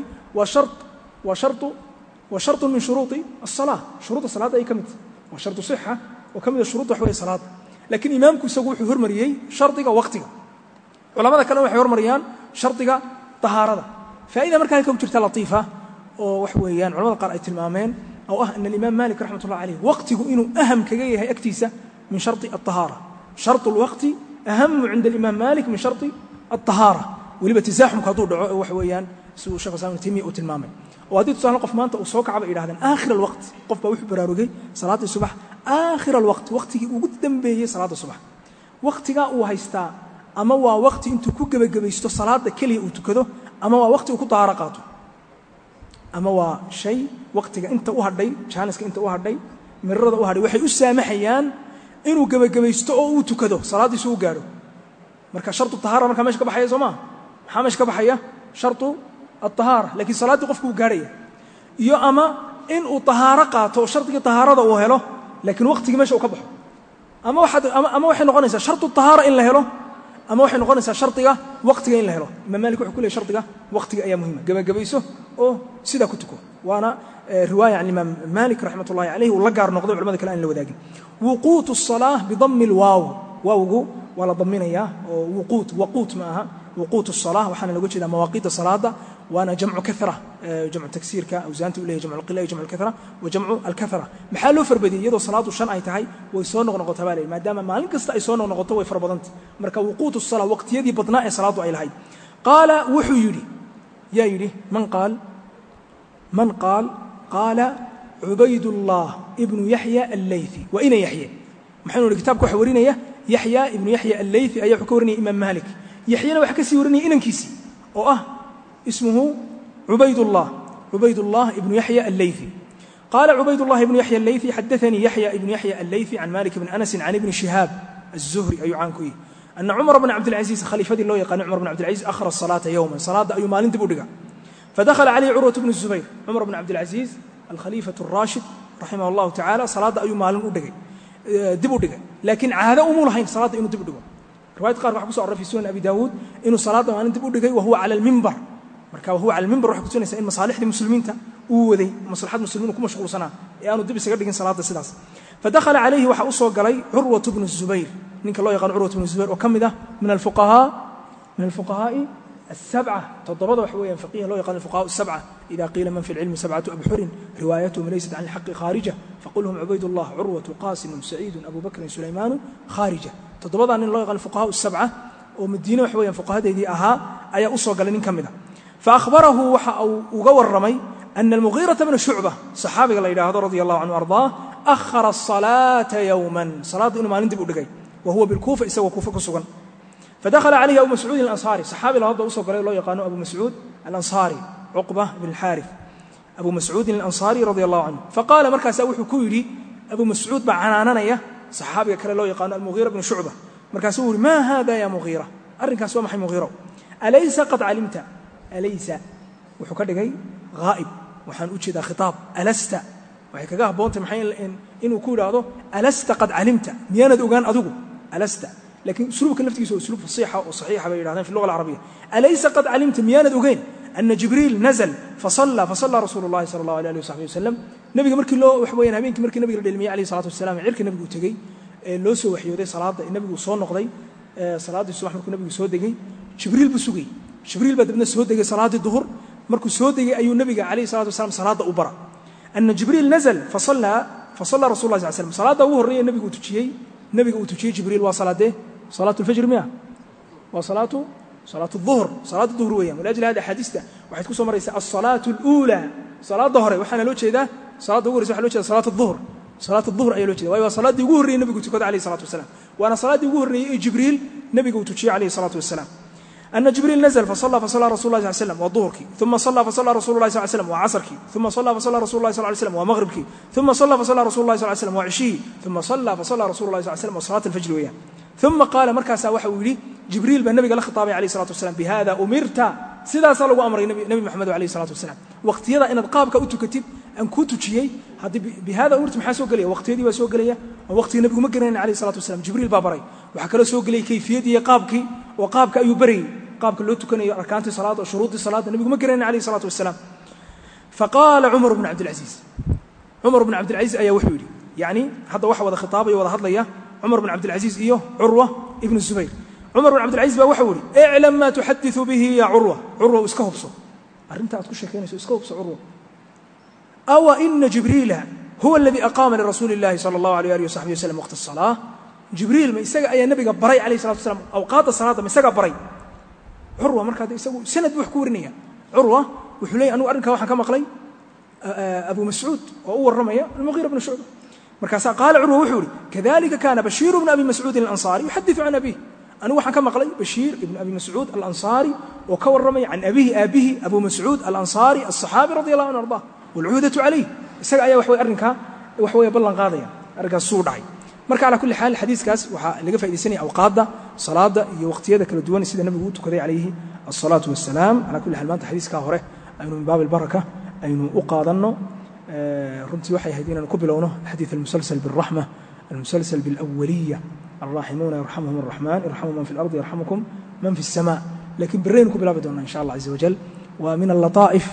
Speaker 2: waa shart min shuruuti as-salaah shuruuda salaada ay kamid waa shartu sihha oo kamid shuruuda wax weey salaada laakiin imaamku isagu wuxuu hormariyay shartiga waqtiga culimada kale waxay hormariyaan shartiga tahaarada faa'iida markaa ka jirta latiifa oo wax weeyaan culimada qaar ay tilmaameen oo ah in al-imam Malik rahmatullah alayhi waqtigu inuu aham kaga yahay agtiisa min sharti at-tahara shartu al-waqti أهم عند الإمام مالك من شرط الطهارة ولبا تزاحم كادو دعو وحويان سو شيخ سامي تيمي او تلمامي وهذه تصالح قف مانتا او سو كعبا يراهدان آخر الوقت قف با وحو براروغي صلاة الصبح آخر الوقت وقتي ugu dambeeyay salaada subax waqtiga uu haysta ama waa waqti intuu ku gabagabaysto salaada kaliya uu tukado ama waa waqti uu ku taara qaato ama waa shay waqtiga inta u hadhay jaaniska inta u hadhay mirada u hadhay waxay u saamaxayaan inuu gabagabaysto oo uu tukado salaadiisu u gaaro marka shartu tahara marka meesha ka baxaya Soomaa maxaa meesha ka baxaya shartu at-tahara laakiin salaadu qofku u gaaraya iyo ama in uu tahara qaato shartiga taharada uu helo laakiin waqtiga meesha uu ka baxo ama waxay noqonaysaa shartu tahara in la helo ama waxay noqonaysaa shartiga waqtiga in la helo Imam Malik wuxuu ku leeyahay shartiga waqtiga ayaa muhiim gabagabayso oo sida ku tuko waana riwaaya an Imam Malik rahmatullahi alayhi wala gaar noqday culimada kale aan la wadaagin wuquutu as-salaah bi dammi al-waaw waawgu wala daminaya wuquut maaha wuquutu as-salaah waxana lagu jeedaa mawaaqiit as-salaada waana jamcu kathra jamcu taksiirka awsaantu ilayhi jamcu al-qilla jamcu al-kathra wa jamcu al-kathra maxaa loo farbadiyay iyadoo salaadu 5 ay tahay way soo noqnoqotaa baa maadaama maalin kasta ay soo noqnoqoto way farbadanta marka wuquutu as-salaah waqtiyadii badnaa ee salaadu ay lahayd qaala wuxuu yiri man qaal عبيد الله ابن يحيى الليثي وإن يحيى محنو الكتاب كحورينيا يحيى ابن يحيى الليثي أي حكورني إمام مالك يحيى لو حكسي ورني إن كيسي أو اسمه عبيد الله ابن يحيى الليثي قال عبيد الله ابن يحيى الليثي حدثني يحيى ابن يحيى الليثي عن مالك بن أنس عن ابن شهاب الزهري أي عنكوي أن عمر بن عبد العزيز خليفة الله يقال عمر بن عبد العزيز أخر الصلاة يوما صلاة أي مال تبودقا فدخل عليه عروة بن الزبير عمر بن عبد العزيز الخليفة الراشد رحمه الله تعالى صلاة أي مال دبودقا لكن عهد أمولهين صلاة إنه دبودقا رواية قال وحكسوا عرف في سنن أبي داود إنه صلاة مال دبودقا وهو على المنبر marka وهو على المنبر waxa ku tusinaysa in masaalixda muslimiinta uu waday maslaxad muslimiintu ku mashquulsanaa ee aanu dib isaga dhigin salaada sidaas fadakhala alayhi waxa uu soo galay Urwa ibn Zubayr ninka loo yaqaan Urwa ibn Zubayr oo kamid ah min al-fuqaha السبعة تضبط وحويا فقيها لو يقال الفقهاء السبعة إذا قيل من في العلم 7 أبحر روايتهم ليست عن الحق خارجة فقلهم عبيد الله عروة قاسم سعيد أبو بكر سليمان خارجة تضبط عن الله يقال الفقهاء السبعة ومدينة وحويا فقهاء دي أها أي أصوى قال نكملها فأخبره وقور رمي أن المغيرة بن شعبة صحابي الله إله رضي الله عنه وأرضاه أخر الصلاة يوما صلاة إنه ما نندب أدقي وهو بالكوفة يسوى كوفة كسوغا فدخل عليه أبو مسعود الأنصاري صحابي الله أصوى قال الله يقانو أبو مسعود الأنصاري عقبة بن الحارث أبو مسعود الأنصاري رضي الله عنه فقال مركز أوحي كويري أبو مسعود بعنانية صحابي قال الله يقانو المغيرة بن شعبة مركز أوحي ما هذا يا مغيرة أرنك سوى محي مغيرة أليس قد علمت أليس وحكا غائب waxaan u jeedaa khitaab alasta waxay kaga haboonta maxay inuu ku yiraahdo alasta qad alimta miyaanad ogaan adigu alasta laakiin usluubka laftigiisa waa usluub fasiixa oo saxiixa bay yiraahdaan fi lughada arabiya alaysa qad alimta miyaanad ogaan anna jibril nazal fasalla rasuulullaahi sallallahu alayhi wa sallam nabiga markii loo wax weeyaan habeenkii markii nabiga la dheelmiyay alayhi salaatu wasalaam cirka nabigu tagay loo soo waxyooday salaada nabigu soo noqday salaadii subax markuu nabigu soo degay jibril buu sugay jibril baa dabna soo degay salaadii duhur markuu soo degay ayuu nabiga alayhi salaatu wasalaam salaada u bara anna jibril nazal fasalla rasuulullaahi sallallahu alayhi wa sallam salaada ugu horeeyay nabiga uu tujiyay jibril waa salaatu al-fajr miya waa salaatu الظهر صلاة الظهر weeyaan walaajil hada xadiista waxay ku soo maraysaa as-salaatu al-ula salaada hore waxaana loo jeedaa salaada ugu horeysa waxa loo jeedaa salaatu الظهر ayaa loo jeedaa waayo salaadii ugu horeeyay nabigu tukada alayhi salaatu wasalaam waana salaadii ugu horeeyay ee jibril nabiga uu tujiyay alayhi salaatu wasalaam أن جبريل نزل فصلى رسول الله صلى الله عليه وسلم وظهرك ثم صلى رسول الله صلى الله عليه وسلم وعصرك ثم صلى رسول الله صلى الله عليه وسلم ومغربك ثم صلى رسول الله صلى الله عليه وسلم وعشيه ثم صلى رسول الله صلى الله عليه وسلم وصلاة الفجر وياه ثم قال مركز وحوي جبريل بالنبي قال خطابي عليه الصلاة والسلام بهذا أمرت سيدا صلوا أمر النبي محمد عليه الصلاة والسلام وقت يدا إن القابك أتكتب أن كنت شيء هذا بهذا أمرت محاسوق لي وقت يدي وسوق لي ووقت النبي مكرن عليه الصلاة والسلام جبريل بابري وحكى له سوق لي كيفية قابك وقابك أيبري قابك لو تكني أركان الصلاة وشروط الصلاة النبي مكرن عليه الصلاة والسلام فقال عمر بن عبد العزيز أي وحولي يعني هذا واحد خطابي وهذا لي عمر بن عبد العزيز إيوه عروة ابن الزبير عمر بن عبد العزيز وحولي اعلم ما تحدث به يا عروة اسكهبصه أرنت أتكون شكينا اسكهبص عروة أو إن جبريل هو الذي أقام لرسول الله صلى الله عليه وصحبه وسلم وقت الصلاة جبريل ما يسقى أي نبي بري عليه الصلاة والسلام أوقات الصلاة ما يسقى بري عروة مركز يسوي سند وحكورنية عروة وحلي أنو أرنك واحد كما قلي أبو مسعود وأول رمية المغيرة بن شعبة مركز قال عروة وحوري كذلك كان بشير بن أبي مسعود الأنصاري يحدث عن أبيه أنو واحد كما قلي بشير بن أبي مسعود الأنصاري وكور رمي عن أبيه أبو مسعود الأنصاري الصحابي رضي الله عنه وارضاه والعودة عليه السجع يا وحوي أرنك وحوي بلن قاضية أرجع الصور داعي marka ala kulli xaal xadiiskaas waxa laga faa'iideysanay awqaada salaada iyo waqtiyada kala duwan sida nabigu uu tukaday calayhi as-salaatu was-salaam ala kulli xaal maanta xadiiska hore aynu min baab al-baraka aynu u qaadano runtii waxay ahayd inaan ku bilowno xadiis al-musalsal bil-rahma al-musalsal bil-awwaliyya ar-rahimuuna yarhamuhum ar-rahman irhamu man fil ardi yarhamukum man fis samaa laakiin bireen ku bilaabi doona insha Allah azza wa jal wa min al-lataa'if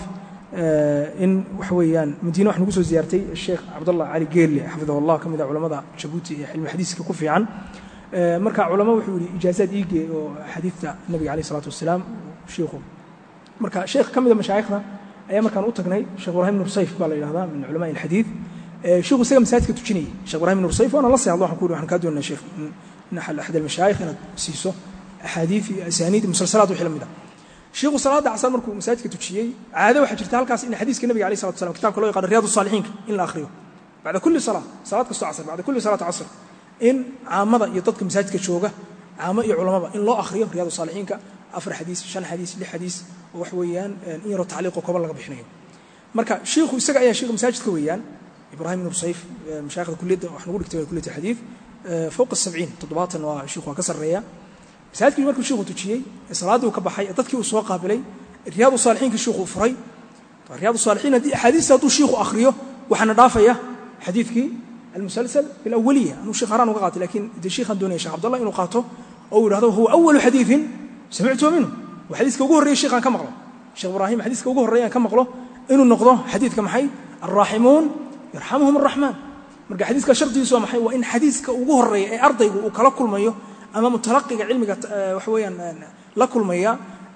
Speaker 2: in waxweeyaan madiina waxaan ku soo ziyaartay sheekh Abdullah Ali Geelle xafidahullah kamida culimada Djibouti ee cilmi xadiiska ku fiican marka culimada wuxuu yiri ijaazad iige oo xadiiska nabiga kaleey salaatu wasalaam sheekhu marka sheekh kamida mashaayikhna ayaa markaan u tagnay sheekh Ibrahim Nur Sayf baa la yiraahdaa min culama al-hadith sheekhu isaga masaajidka tujinay sheekh Ibrahim Nur Sayf waana la saayay waxaan ku yiri waxaan ka doonaa sheekh nahal ahad al-mashaayikh inad siiso ahadiith asanid musalsalaat wixii lamida شيخ صلاة عصر مركو مساجد كتوشيي عادة واحد جرتها الكاس إن حديث النبي عليه الصلاة والسلام كتاب كله يقال رياض الصالحين إن الآخرين بعد كل صلاة كسو عصر بعد كل صلاة عصر إن عامضة يطدك مساجد كشوجة عامة علماء إن الله آخرين رياض الصالحين كأفر حديث شن حديث لحديث وحويان إن يرى تعليق وقبل لقب حنين مركا شيخ يسقى يا شيخ مساجد كويان إبراهيم نور صيف مشايخ كلية وإحنا نقول كتاب كلية الحديث فوق 70 تطبيقات وشيخ وكسر ريا مساجد كل مركو شيخ تجيء صلاة وكبحي تذكي وسواق قابلي رياض الصالحين كشيخ وفري رياض الصالحين دي حديث ساتو شيخ أخريه وحنا ضافية حديثك المسلسل بالأولية أنه شيخ هران وقاتل لكن دي شيخ دوني شيخ عبد الله إنه قاته أول هذا هو أول حديث سمعته منه وحديث كوجه الرئيس شيخ كم مقله شيخ إبراهيم حديث كوجه الرئيس كم مقله إنه النقضة حديث كم حي الراحمون يرحمهم الرحمن مرجع حديث كشرط يسوى محي وإن حديث كوجه الرئيس أرضي وكلا كل ما أما متلقي علمك وحويا لا كل ما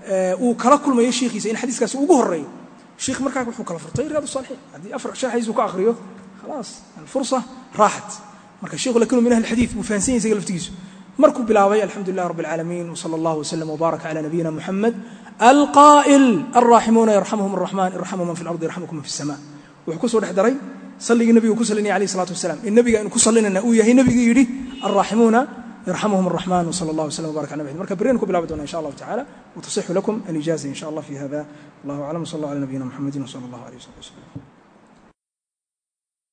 Speaker 2: uu kala kulmayo shiikhiisa in xadiiskaasi ugu horeeyo shiikh markaa wuxuu kala furtay riyaad saalixiin haddii afar sharaxiis uu ka akhriyo khalaas alfursa raaxat marka shiikhu lakinu min ahli alxadiid wuu fahansan yahay isaga laftigiisu markuu bilaabay alxamdu lilah rabbi alcaalamiin wsala allahu waslama wbaaraka cala nabiyina muxamed alqaa'il alraaximuuna yarxamuhum arraxmaan irxamu man fi lardi yarxamukum man fi الsama wuxuu ku soo dhex daray salligii nebigu ku salinaya alayh الsalatu wasalaam in nebiga aynu ku salinayna uu yahay nebigii yidhi alraaximuuna يرحمهم الرحمن وصلى الله وسلم وبارك على نبينا marka برين ku bilaabi doona إن شاء الله تعالى وتصح لكم الإجازة إن شاء الله في هذا الله أعلم وصلى الله على نبينا محمد وصلى الله عليه وسلم